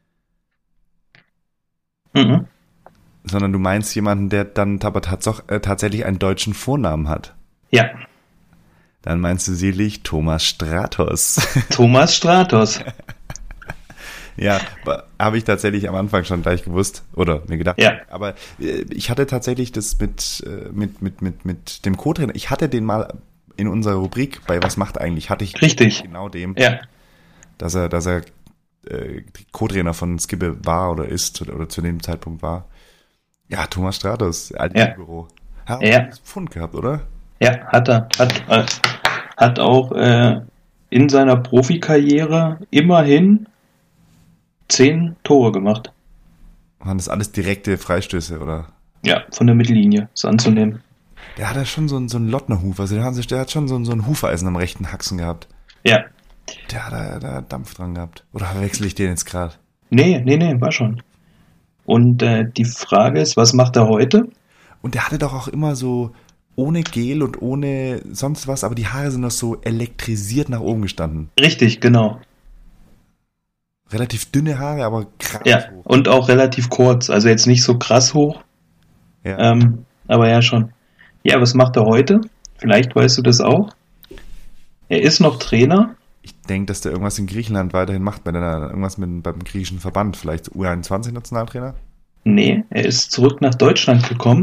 Mhm. Sondern du meinst jemanden, der dann aber tatsächlich einen deutschen Vornamen hat. Ja. Dann meinst du sicherlich Thomas Stratos. Thomas Stratos. Ja, habe ich tatsächlich am Anfang schon gleich gewusst oder mir gedacht. Ja. Aber ich hatte tatsächlich das mit dem Co-Trainer, ich hatte den mal in unserer Rubrik bei Was macht eigentlich, hatte ich richtig genau dem, ja. dass er Co-Trainer von Skibbe war oder ist oder zu dem Zeitpunkt war. Ja, Thomas Stratos, altes Büro. Hat er einen Pfund gehabt, oder? Ja, hat er. Hat auch in seiner Profikarriere immerhin 10 Tore gemacht. Waren das alles direkte Freistöße, oder? Ja, von der Mittellinie ist anzunehmen. Der hat ja schon so einen Lottnerhuf, also der hat schon so ein Hufeisen am rechten Haxen gehabt. Ja. Der hat da Dampf dran gehabt. Oder verwechsel ich den jetzt gerade? Nee, war schon. Und die Frage ist, was macht er heute? Und der hatte doch auch immer so ohne Gel und ohne sonst was, aber die Haare sind noch so elektrisiert nach oben gestanden. Richtig, genau. Relativ dünne Haare, aber krass hoch. Und auch relativ kurz, also jetzt nicht so krass hoch. Ja. Aber ja schon. Ja, was macht er heute? Vielleicht weißt du das auch. Er ist noch Trainer. Ich denke, dass der irgendwas in Griechenland weiterhin macht, wenn er irgendwas beim griechischen Verband, vielleicht U21-Nationaltrainer? Nee, er ist zurück nach Deutschland gekommen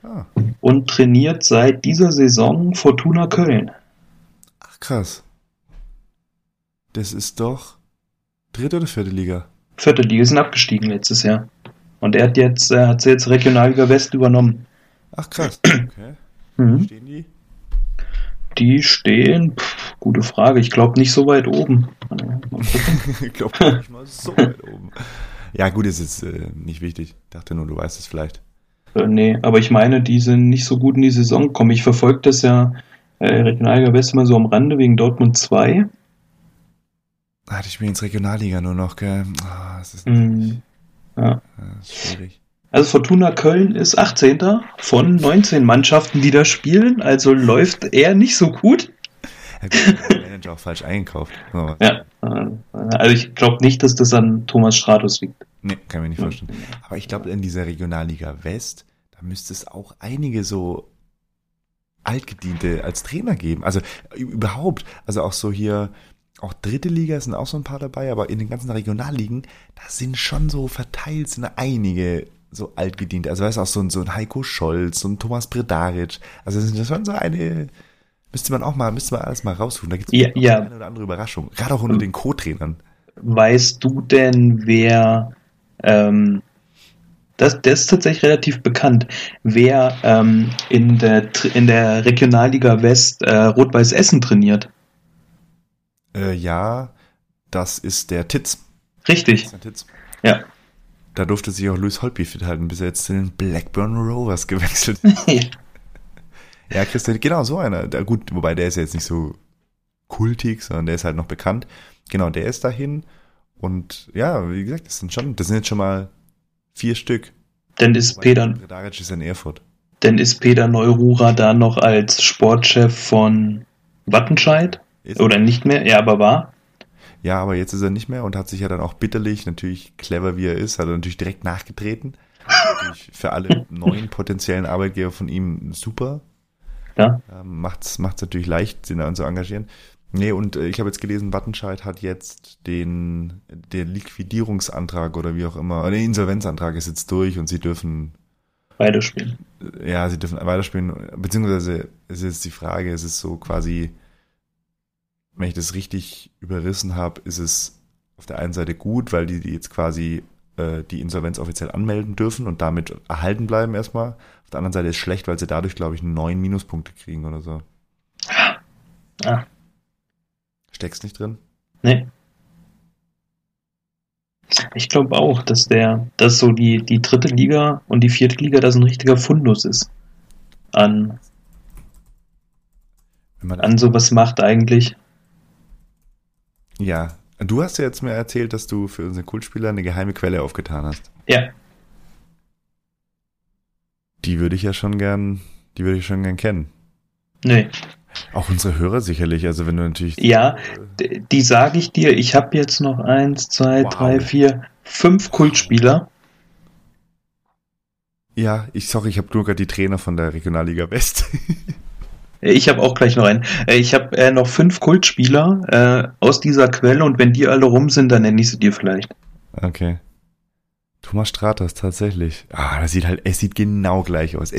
und trainiert seit dieser Saison Fortuna Köln. Ach krass. Das ist doch 3. oder 4. Liga? 4. Liga, sind abgestiegen letztes Jahr. Und er hat sie jetzt Regionalliga West übernommen. Ach krass, okay. Wo stehen die? Die stehen, gute Frage, ich glaube nicht so weit oben. Ich glaube nicht mal so weit oben. Ja gut, ist jetzt nicht wichtig. Dachte nur, du weißt es vielleicht. Nee, aber ich meine, die sind nicht so gut in die Saison gekommen. Ich verfolge das ja Regionalliga West mal so am Rande wegen Dortmund 2. Ich spiele ins Regionalliga nur noch, gell? Das ist ja. Das ist schwierig. Also Fortuna Köln ist 18. von 19 Mannschaften, die da spielen, also läuft eher nicht so gut. Ja, gut, der Manager auch falsch eingekauft. So. Ja, also ich glaube nicht, dass das an Thomas Stratus liegt. Nee, kann ich mir nicht vorstellen. Aber ich glaube, in dieser Regionalliga West, da müsste es auch einige so Altgediente als Trainer geben. Also überhaupt, also auch so hier, auch 3. Liga sind auch so ein paar dabei, aber in den ganzen Regionalligen, da sind schon so verteilt, sind einige so altgediente. Also weißt du, auch so ein Heiko Scholz, so ein Thomas Bredaric. Also das ist schon so eine, müsste man alles mal raussuchen. Da gibt es eine oder andere Überraschung. Gerade auch unter den Co-Trainern. Weißt du denn, wer, der ist tatsächlich relativ bekannt, wer in der Regionalliga West Rot-Weiß Essen trainiert? Ja, das ist der Titz. Richtig. Das ist der Titz. Ja. Da durfte sich auch Louis Holtby fit halten, bis er jetzt zu den Blackburn Rovers gewechselt. Ja, Christian, genau, so einer. Gut, wobei der ist ja jetzt nicht so kultig, sondern der ist halt noch bekannt. Genau, der ist dahin. Und ja, wie gesagt, das sind jetzt schon mal 4 Stück. Dann ist Peter ist in Erfurt. Dann ist Peter Neururer da noch als Sportchef von Wattenscheid. Oder nicht mehr, ja, aber war. Ja, aber jetzt ist er nicht mehr und hat sich ja dann auch bitterlich, natürlich clever wie er ist, hat er natürlich direkt nachgetreten. Natürlich für alle neuen potenziellen Arbeitgeber von ihm super. Ja. Macht's natürlich leicht, sie da zu engagieren. Nee, und ich habe jetzt gelesen, Wattenscheid hat jetzt der Liquidierungsantrag oder wie auch immer, der Insolvenzantrag ist jetzt durch und sie dürfen weiterspielen. Ja, sie dürfen weiterspielen, beziehungsweise es ist jetzt die Frage, es ist so quasi, wenn ich das richtig überrissen habe, ist es auf der einen Seite gut, weil die jetzt quasi die Insolvenz offiziell anmelden dürfen und damit erhalten bleiben erstmal. Auf der anderen Seite ist es schlecht, weil sie dadurch, glaube ich, 9 Minuspunkte kriegen oder so. Ah. Steckst nicht drin? Nee. Ich glaube auch, dass so die 3. Liga und die 4. Liga da so ein richtiger Fundus ist. An sowas macht eigentlich. Ja, du hast ja jetzt mir erzählt, dass du für unsere Kultspieler eine geheime Quelle aufgetan hast. Ja. Die würde ich ja schon gern kennen. Nee. Auch unsere Hörer sicherlich, also wenn du natürlich... Ja, die sage ich dir, ich habe jetzt noch 1, 2, 3, 4, 5 Kultspieler. Ja, ich habe nur gerade die Trainer von der Regionalliga West. Ich habe auch gleich noch einen. Ich habe noch 5 Kultspieler aus dieser Quelle und wenn die alle rum sind, dann nenne ich sie dir vielleicht. Okay. Thomas Stratos, tatsächlich. Es sieht genau gleich aus.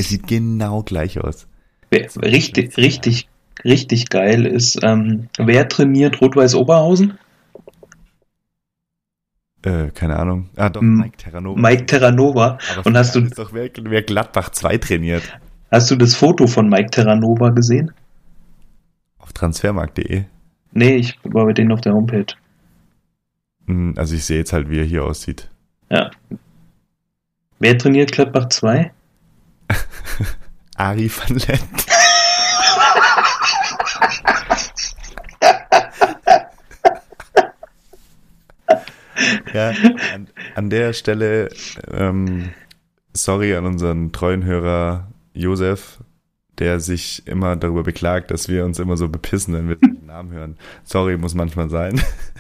Richtig geil ist, wer trainiert Rot-Weiß Oberhausen? Keine Ahnung. Doch, Mike Terranova. Mike Terranova. Aber und hast du ist doch wer Gladbach 2 trainiert. Hast du das Foto von Mike Terranova gesehen? Auf transfermarkt.de? Nee, ich war mit denen auf der Homepage. Also ich sehe jetzt halt, wie er hier aussieht. Ja. Wer trainiert Gladbach 2? Arie van Lent. Ja, an der Stelle sorry an unseren treuen Hörer Josef, der sich immer darüber beklagt, dass wir uns immer so bepissen, wenn wir den Namen hören. Sorry, muss manchmal sein.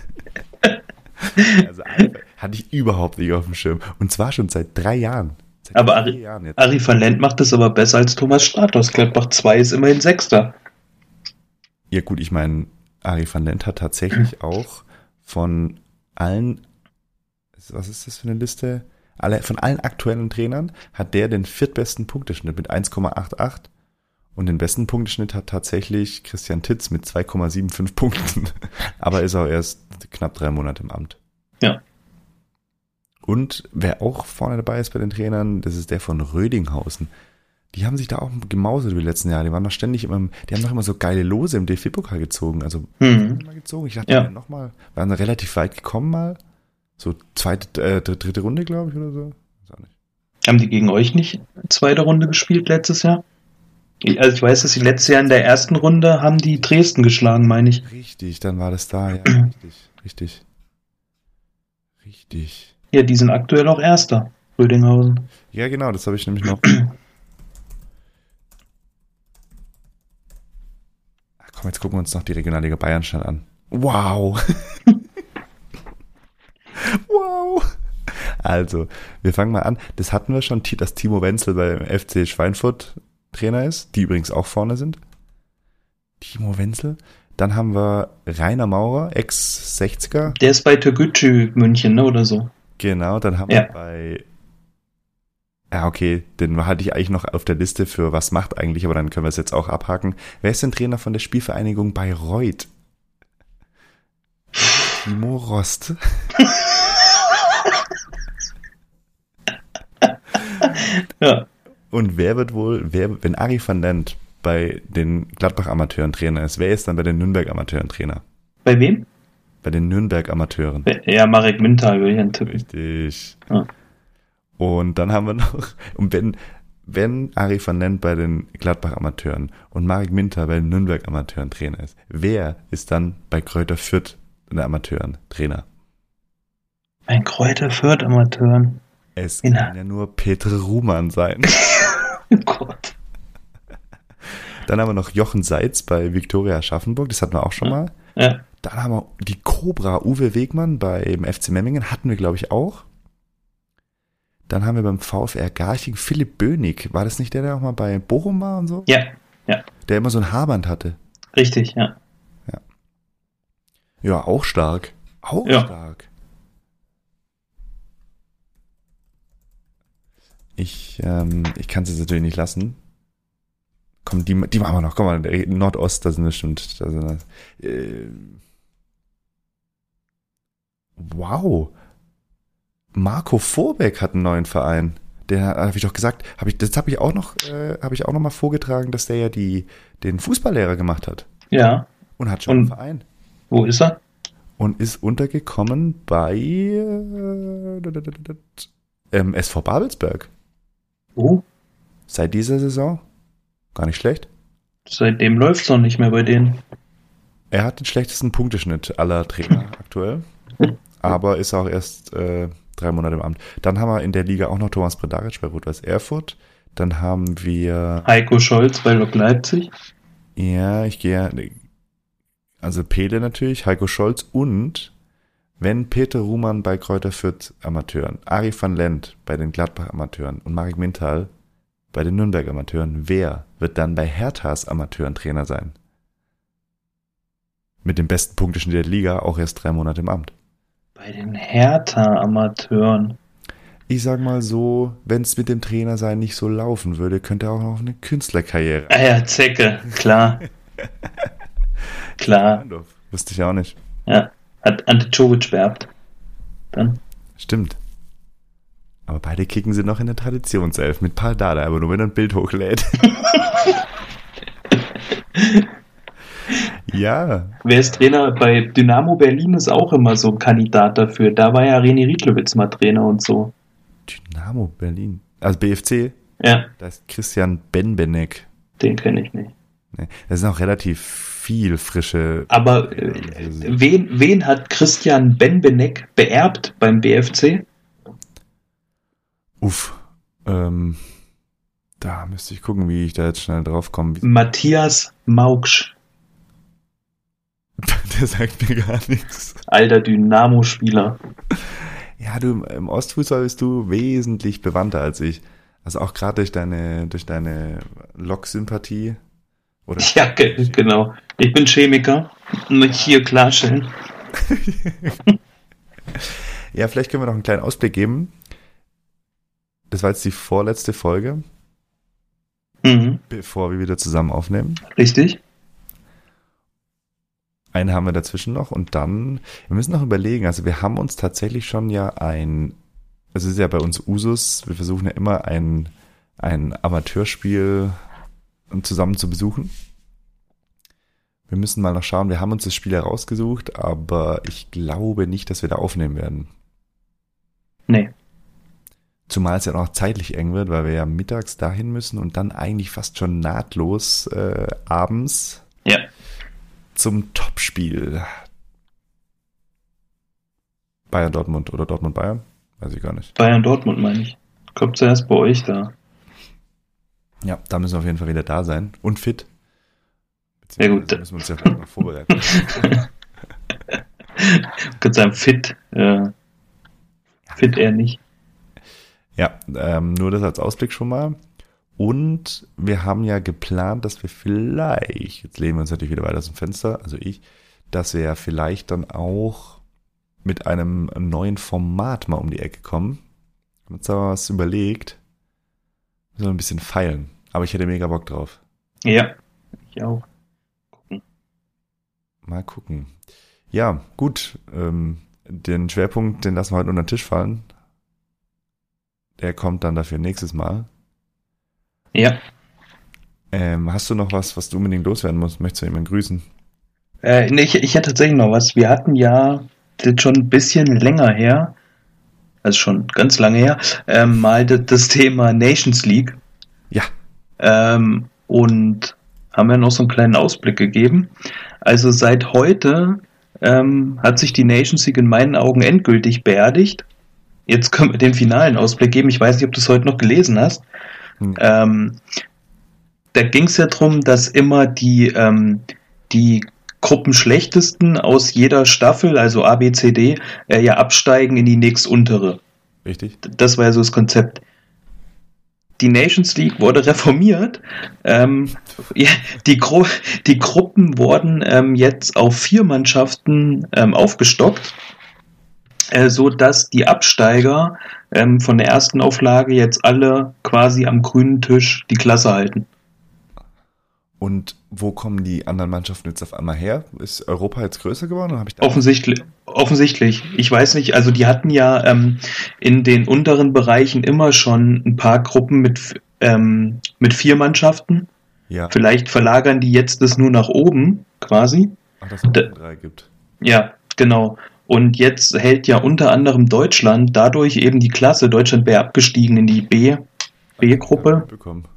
Also hatte ich überhaupt nicht auf dem Schirm. Und zwar schon seit 3 Jahren. Aber Arie van Lent macht das aber besser als Thomas Stratos. Gladbach 2 ist immerhin 6. Ja gut, ich meine, Arie van Lent hat tatsächlich auch von allen, was ist das für eine Liste? Von allen aktuellen Trainern hat der den viertbesten Punkteschnitt mit 1,88 und den besten Punkteschnitt hat tatsächlich Christian Titz mit 2,75 Punkten. Aber ist auch erst knapp 3 Monate im Amt. Ja. Und wer auch vorne dabei ist bei den Trainern, das ist der von Rödinghausen. Die haben sich da auch gemauselt über die letzten Jahre. Die waren noch ständig die haben noch immer so geile Lose im DFB-Pokal gezogen. Also mal gezogen. Ich dachte, nochmal, waren relativ weit gekommen mal. So dritte Runde, glaube ich, oder so. Weiß auch nicht. Haben die gegen euch nicht zweite Runde gespielt letztes Jahr? Also ich weiß, dass sie letztes Jahr in der ersten Runde haben die Dresden geschlagen, meine ich. Richtig, dann war das da, ja. Richtig. Ja, die sind aktuell auch Erster, Rödinghausen. Ja, genau, das habe ich nämlich noch. Ach, komm, jetzt gucken wir uns noch die Regionalliga Bayern schnell an. Wow. Wow. Also, wir fangen mal an. Das hatten wir schon, dass Timo Wenzel beim FC Schweinfurt Trainer ist, die übrigens auch vorne sind. Timo Wenzel. Dann haben wir Rainer Maurer, Ex-60er. Der ist bei Türkgücü München, ne, oder so. Genau, dann haben wir bei... Ja, okay, den hatte ich eigentlich noch auf der Liste für was macht eigentlich, aber dann können wir es jetzt auch abhaken. Wer ist denn Trainer von der Spielvereinigung Bayreuth? Timo Rost. Ja. Und wer wird wohl, wenn Arie van Lent bei den Gladbach-Amateuren Trainer ist, wer ist dann bei den Nürnberg-Amateuren Trainer? Bei wem? Bei den Nürnberg-Amateuren. Ja, Marek Mintal will ich tippen. Richtig. Ja. Und dann haben wir noch, und wenn Arie van Lent bei den Gladbach-Amateuren und Marek Mintal bei den Nürnberg-Amateuren Trainer ist, wer ist dann bei Kräuter Fürth in der Amateuren Trainer? Ein Kräuter Fürth Amateuren. Es kann ja nur Petr Ruhmann sein. Oh Gott. Dann haben wir noch Jochen Seitz bei Viktoria Aschaffenburg, das hatten wir auch schon mal. Ja. Dann haben wir die Cobra Uwe Wegmann beim FC Memmingen, hatten wir glaube ich auch. Dann haben wir beim VfR Garching Philipp Bönig. War das nicht der auch mal bei Bochum war und so? Ja. Der immer so ein Haarband hatte. Richtig, ja. Ja, auch stark. Stark. Ich kann es jetzt natürlich nicht lassen. Komm, die machen wir noch. Komm mal, Nordost, da sind bestimmt. Wow. Marco Vorbeck hat einen neuen Verein. Der habe ich doch gesagt, habe ich auch noch mal vorgetragen, dass der ja den Fußballlehrer gemacht hat. Ja. Und hat schon einen Verein. Wo ist er? Und ist untergekommen bei SV Babelsberg. Oh. Seit dieser Saison. Gar nicht schlecht. Seitdem läuft es noch nicht mehr bei denen. Er hat den schlechtesten Punkteschnitt aller Trainer aktuell. Aber ist auch erst 3 Monate im Amt. Dann haben wir in der Liga auch noch Thomas Bredaric bei Rot-Weiß Erfurt. Dann haben wir Heiko Scholz bei Lok Leipzig. Ja, also Pele natürlich, Heiko Scholz und wenn Peter Ruhmann bei Kräuter Fürth Amateuren, Arie van Lent bei den Gladbach Amateuren und Marek Mintal bei den Nürnberg Amateuren, wer wird dann bei Herthas Amateuren Trainer sein? Mit dem besten Punkteschnitt der Liga, auch erst 3 Monate im Amt. Bei den Hertha-Amateuren. Ich sag mal so, wenn es mit dem Trainer sein nicht so laufen würde, könnte er auch noch eine Künstlerkarriere. Ah ja, Zecke, klar. Klar. Wusste ich auch nicht. Ja, hat Ante Czovic beerbt. Dann. Stimmt. Aber beide kicken sie noch in der Traditionself mit Paul Dardai, aber nur wenn er ein Bild hochlädt. Ja. Wer ist Trainer? Bei Dynamo Berlin ist auch immer so ein Kandidat dafür. Da war ja René Riedlewitz mal Trainer und so. Dynamo Berlin. Also BFC? Ja. Da ist Christian Benbenek. Den kenne ich nicht. Nee, das sind auch relativ viel frische... Aber wen hat Christian Benbenek beerbt beim BFC? Da müsste ich gucken, wie ich da jetzt schnell drauf komme. Matthias Mauksch. Der sagt mir gar nichts. Alter Dynamo-Spieler. Ja, du, im Ostfußball bist du wesentlich bewandter als ich. Also auch gerade durch deine Lok-Sympathie. Oder ja, genau. Ich bin Chemiker. Nicht hier klarstellen. Ja, vielleicht können wir noch einen kleinen Ausblick geben. das war jetzt die vorletzte Folge, bevor wir wieder zusammen aufnehmen. Richtig. Eine haben wir dazwischen noch und dann, wir müssen noch überlegen, also wir haben uns tatsächlich schon ja es ist ja bei uns Usus, wir versuchen ja immer ein Amateurspiel zusammen zu besuchen. Wir müssen mal noch schauen, wir haben uns das Spiel herausgesucht, aber ich glaube nicht, dass wir da aufnehmen werden. Nee. Zumal es ja noch zeitlich eng wird, weil wir ja mittags dahin müssen und dann eigentlich fast schon nahtlos abends zum Topspiel. Bayern-Dortmund oder Dortmund-Bayern? Weiß ich gar nicht. Bayern-Dortmund meine ich. Kommt zuerst bei euch da. Ja, da müssen wir auf jeden Fall wieder da sein. Und fit. Ja gut. Da müssen wir uns ja vielleicht noch vorbereiten. Kannst sagen, fit. Fit eher nicht. Ja, nur das als Ausblick schon mal. Und wir haben ja geplant, dass wir vielleicht, jetzt lehnen wir uns natürlich wieder weiter aus dem Fenster, also ich, dass wir ja vielleicht dann auch mit einem neuen Format mal um die Ecke kommen. Wir haben uns aber was überlegt. Wir sollen ein bisschen feilen. Aber ich hätte mega Bock drauf. Ja, ich auch. Mal gucken. Ja, gut. Den Schwerpunkt, den lassen wir heute unter den Tisch fallen. Der kommt dann dafür nächstes Mal. Ja. Hast du noch was du unbedingt loswerden musst? Möchtest du jemanden grüßen? Nee, ich hätte tatsächlich noch was. Wir hatten ja, das ist schon ein bisschen länger her, also schon ganz lange her, mal das Thema Nations League. Ja. Und haben ja noch so einen kleinen Ausblick gegeben. Also seit heute hat sich die Nations League in meinen Augen endgültig beerdigt. Jetzt können wir den finalen Ausblick geben. Ich weiß nicht, ob du es heute noch gelesen hast. Da ging es ja darum, dass immer die Gruppenschlechtesten aus jeder Staffel, also A, B, C, D, ja absteigen in die nächstuntere. Richtig. Das war ja so das Konzept. Die Nations League wurde reformiert. Die Gruppen wurden jetzt auf 4 Mannschaften aufgestockt, so dass die Absteiger von der ersten Auflage jetzt alle quasi am grünen Tisch die Klasse halten. Und wo kommen die anderen Mannschaften jetzt auf einmal her? Ist Europa jetzt größer geworden? Oder habe ich da Offensichtlich. Ich weiß nicht, also die hatten ja in den unteren Bereichen immer schon ein paar Gruppen mit 4 Mannschaften. Ja. Vielleicht verlagern die jetzt das nur nach oben, quasi. Ach, dass es 3 gibt. Ja, genau. Und jetzt hält ja unter anderem Deutschland dadurch eben die Klasse. Deutschland wäre abgestiegen in die B-Gruppe.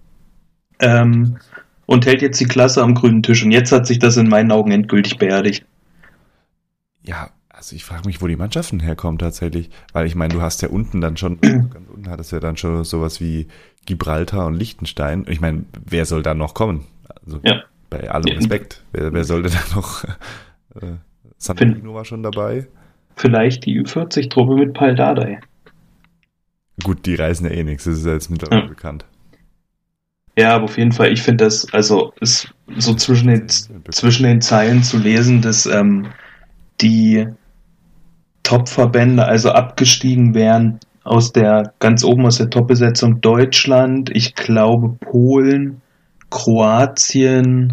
Und hält jetzt die Klasse am grünen Tisch. Und jetzt hat sich das in meinen Augen endgültig beerdigt. Ja, also ich frage mich, wo die Mannschaften herkommen tatsächlich. Weil ich meine, du hast ja unten dann schon, ganz unten hattest du ja dann schon sowas wie Gibraltar und Liechtenstein. Ich meine, wer soll da noch kommen? Also bei allem Respekt. Wer sollte da noch? San Marino war schon dabei. Vielleicht die Ü40-Truppe mit Pal Dardai. Gut, die reisen ja eh nichts. Das ist ja jetzt mittlerweile bekannt. Ja, aber auf jeden Fall, ich finde das, also ist so zwischen den Zeilen zu lesen, dass die Top-Verbände also abgestiegen wären ganz oben aus der Top-Besetzung Deutschland, ich glaube Polen, Kroatien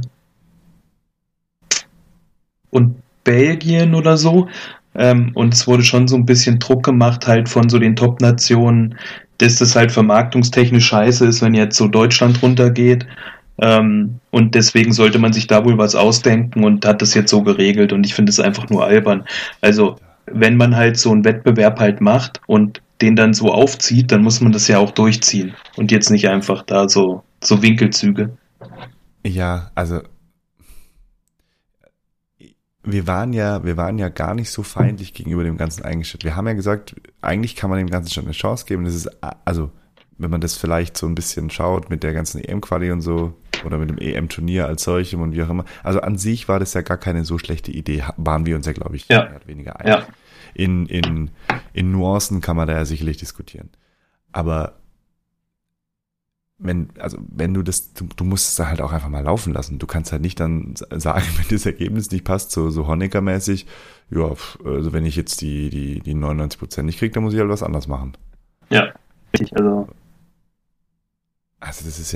und Belgien oder so. Und es wurde schon so ein bisschen Druck gemacht halt von so den Top-Nationen, dass das halt vermarktungstechnisch scheiße ist, wenn jetzt so Deutschland runtergeht. Und deswegen sollte man sich da wohl was ausdenken und hat das jetzt so geregelt. Und ich finde es einfach nur albern. Also wenn man halt so einen Wettbewerb halt macht und den dann so aufzieht, dann muss man das ja auch durchziehen. Und jetzt nicht einfach da so Winkelzüge. Ja, also wir waren ja gar nicht so feindlich gegenüber dem Ganzen eingestellt. Wir haben ja gesagt, eigentlich kann man dem Ganzen schon eine Chance geben. Das ist, also, wenn man das vielleicht so ein bisschen schaut mit der ganzen EM-Quali und so oder mit dem EM-Turnier als solchem und wie auch immer. Also an sich war das ja gar keine so schlechte Idee. Waren wir uns ja, glaube ich, weniger einig. Ja. In Nuancen kann man da ja sicherlich diskutieren. Aber wenn du du musst es da halt auch einfach mal laufen lassen. Du kannst halt nicht dann sagen, wenn das Ergebnis nicht passt, so Honecker-mäßig, ja, also wenn ich jetzt die 99% nicht kriege, dann muss ich halt was anderes machen. Ja, richtig, also. Also das ist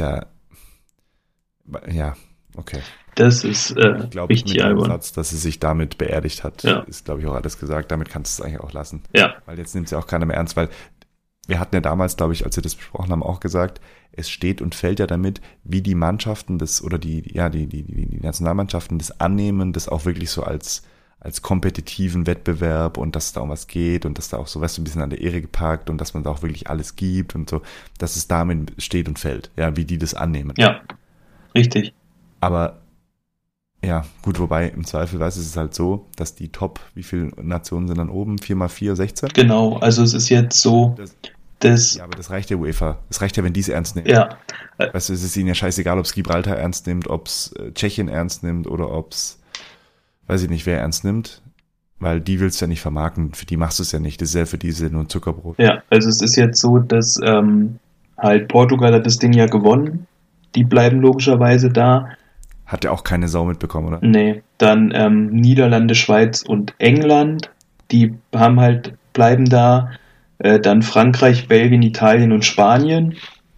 ja, okay. Das ist ich glaube, richtig mit dem albern. Satz, dass sie sich damit beerdigt hat, Ja. ist, glaube ich, auch alles gesagt. Damit kannst du es eigentlich auch lassen. Ja, Weil jetzt nimmt es ja auch keiner mehr ernst, weil wir hatten ja damals, glaube ich, als wir das besprochen haben, auch gesagt, es steht und fällt ja damit, wie die Mannschaften die Nationalmannschaften das annehmen, das auch wirklich so als kompetitiven Wettbewerb und dass da um was geht und dass da auch so, weißt du, ein bisschen an der Ehre gepackt und dass man da auch wirklich alles gibt und so, dass es damit steht und fällt, ja, wie die das annehmen. ja, richtig. Aber ja, gut, wobei im Zweifel ist es halt so, dass die Top, wie viele Nationen sind dann oben? 4x4, 16? Genau, also es ist jetzt so, Ja, aber das reicht der UEFA. Das reicht ja, wenn die es ernst nehmen. ja, Weißt du, es ist ihnen ja scheißegal, ob es Gibraltar ernst nimmt, ob es Tschechien ernst nimmt oder ob es, weiß ich nicht, wer ernst nimmt, weil die willst du ja nicht vermarkten, für die machst du es ja nicht, das ist ja für diese nur ein Zuckerbrot. ja, also es ist jetzt so, dass halt Portugal hat das Ding ja gewonnen, die bleiben logischerweise da. Hat ja auch keine Sau mitbekommen, oder? Nee, dann Niederlande, Schweiz und England, die bleiben da. Dann Frankreich, Belgien, Italien und Spanien.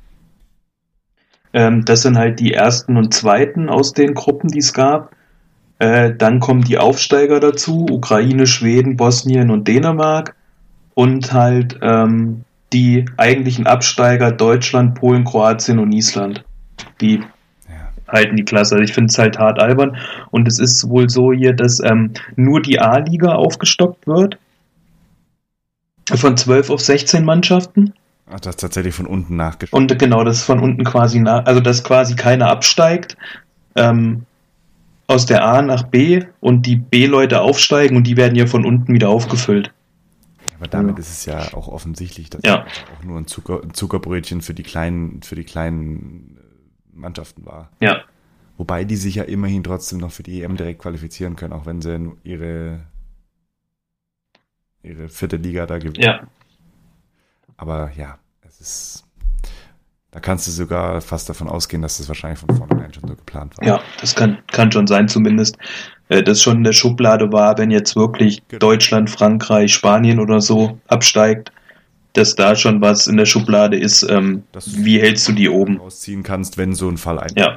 Das sind halt die ersten und zweiten aus den Gruppen, die es gab. Dann kommen die Aufsteiger dazu, Ukraine, Schweden, Bosnien und Dänemark. Und halt die eigentlichen Absteiger Deutschland, Polen, Kroatien und Island. Die halten die Klasse. Also ich finde es halt hart albern. Und es ist wohl so hier, dass nur die A-Liga aufgestockt wird. Von 12 auf 16 Mannschaften. Ach, das ist tatsächlich von unten nachgeschaut. Und genau, das ist von unten quasi also dass quasi keiner absteigt aus der A nach B und die B-Leute aufsteigen und die werden ja von unten wieder aufgefüllt. Aber damit ist es ja auch offensichtlich, dass es auch nur ein Zuckerbrötchen für die kleinen Mannschaften war. Ja. Wobei die sich ja immerhin trotzdem noch für die EM direkt qualifizieren können, auch wenn sie ihre vierte Liga da gewinnen. Ja. Aber ja, da kannst du sogar fast davon ausgehen, dass das wahrscheinlich von vornherein schon so geplant war. Ja, das kann schon sein zumindest, dass schon in der Schublade war, wenn jetzt wirklich Deutschland, Frankreich, Spanien oder so absteigt, dass da schon was in der Schublade ist, wie hältst du die oben? Rausziehen kannst, wenn so ein Fall eintritt. Ja.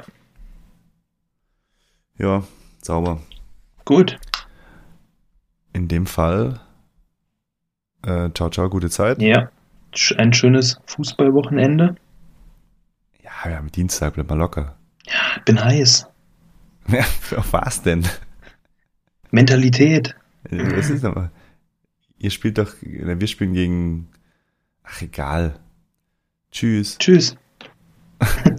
Ja, sauber. Gut. In dem Fall, ciao, ciao, gute Zeit. Ja, ein schönes Fußballwochenende. Ja, am Dienstag bleibt mal locker. Ja, bin heiß. Ja, auf was denn? Mentalität. Was ist aber? Wir spielen gegen... Ach, egal. Tschüss. Tschüss.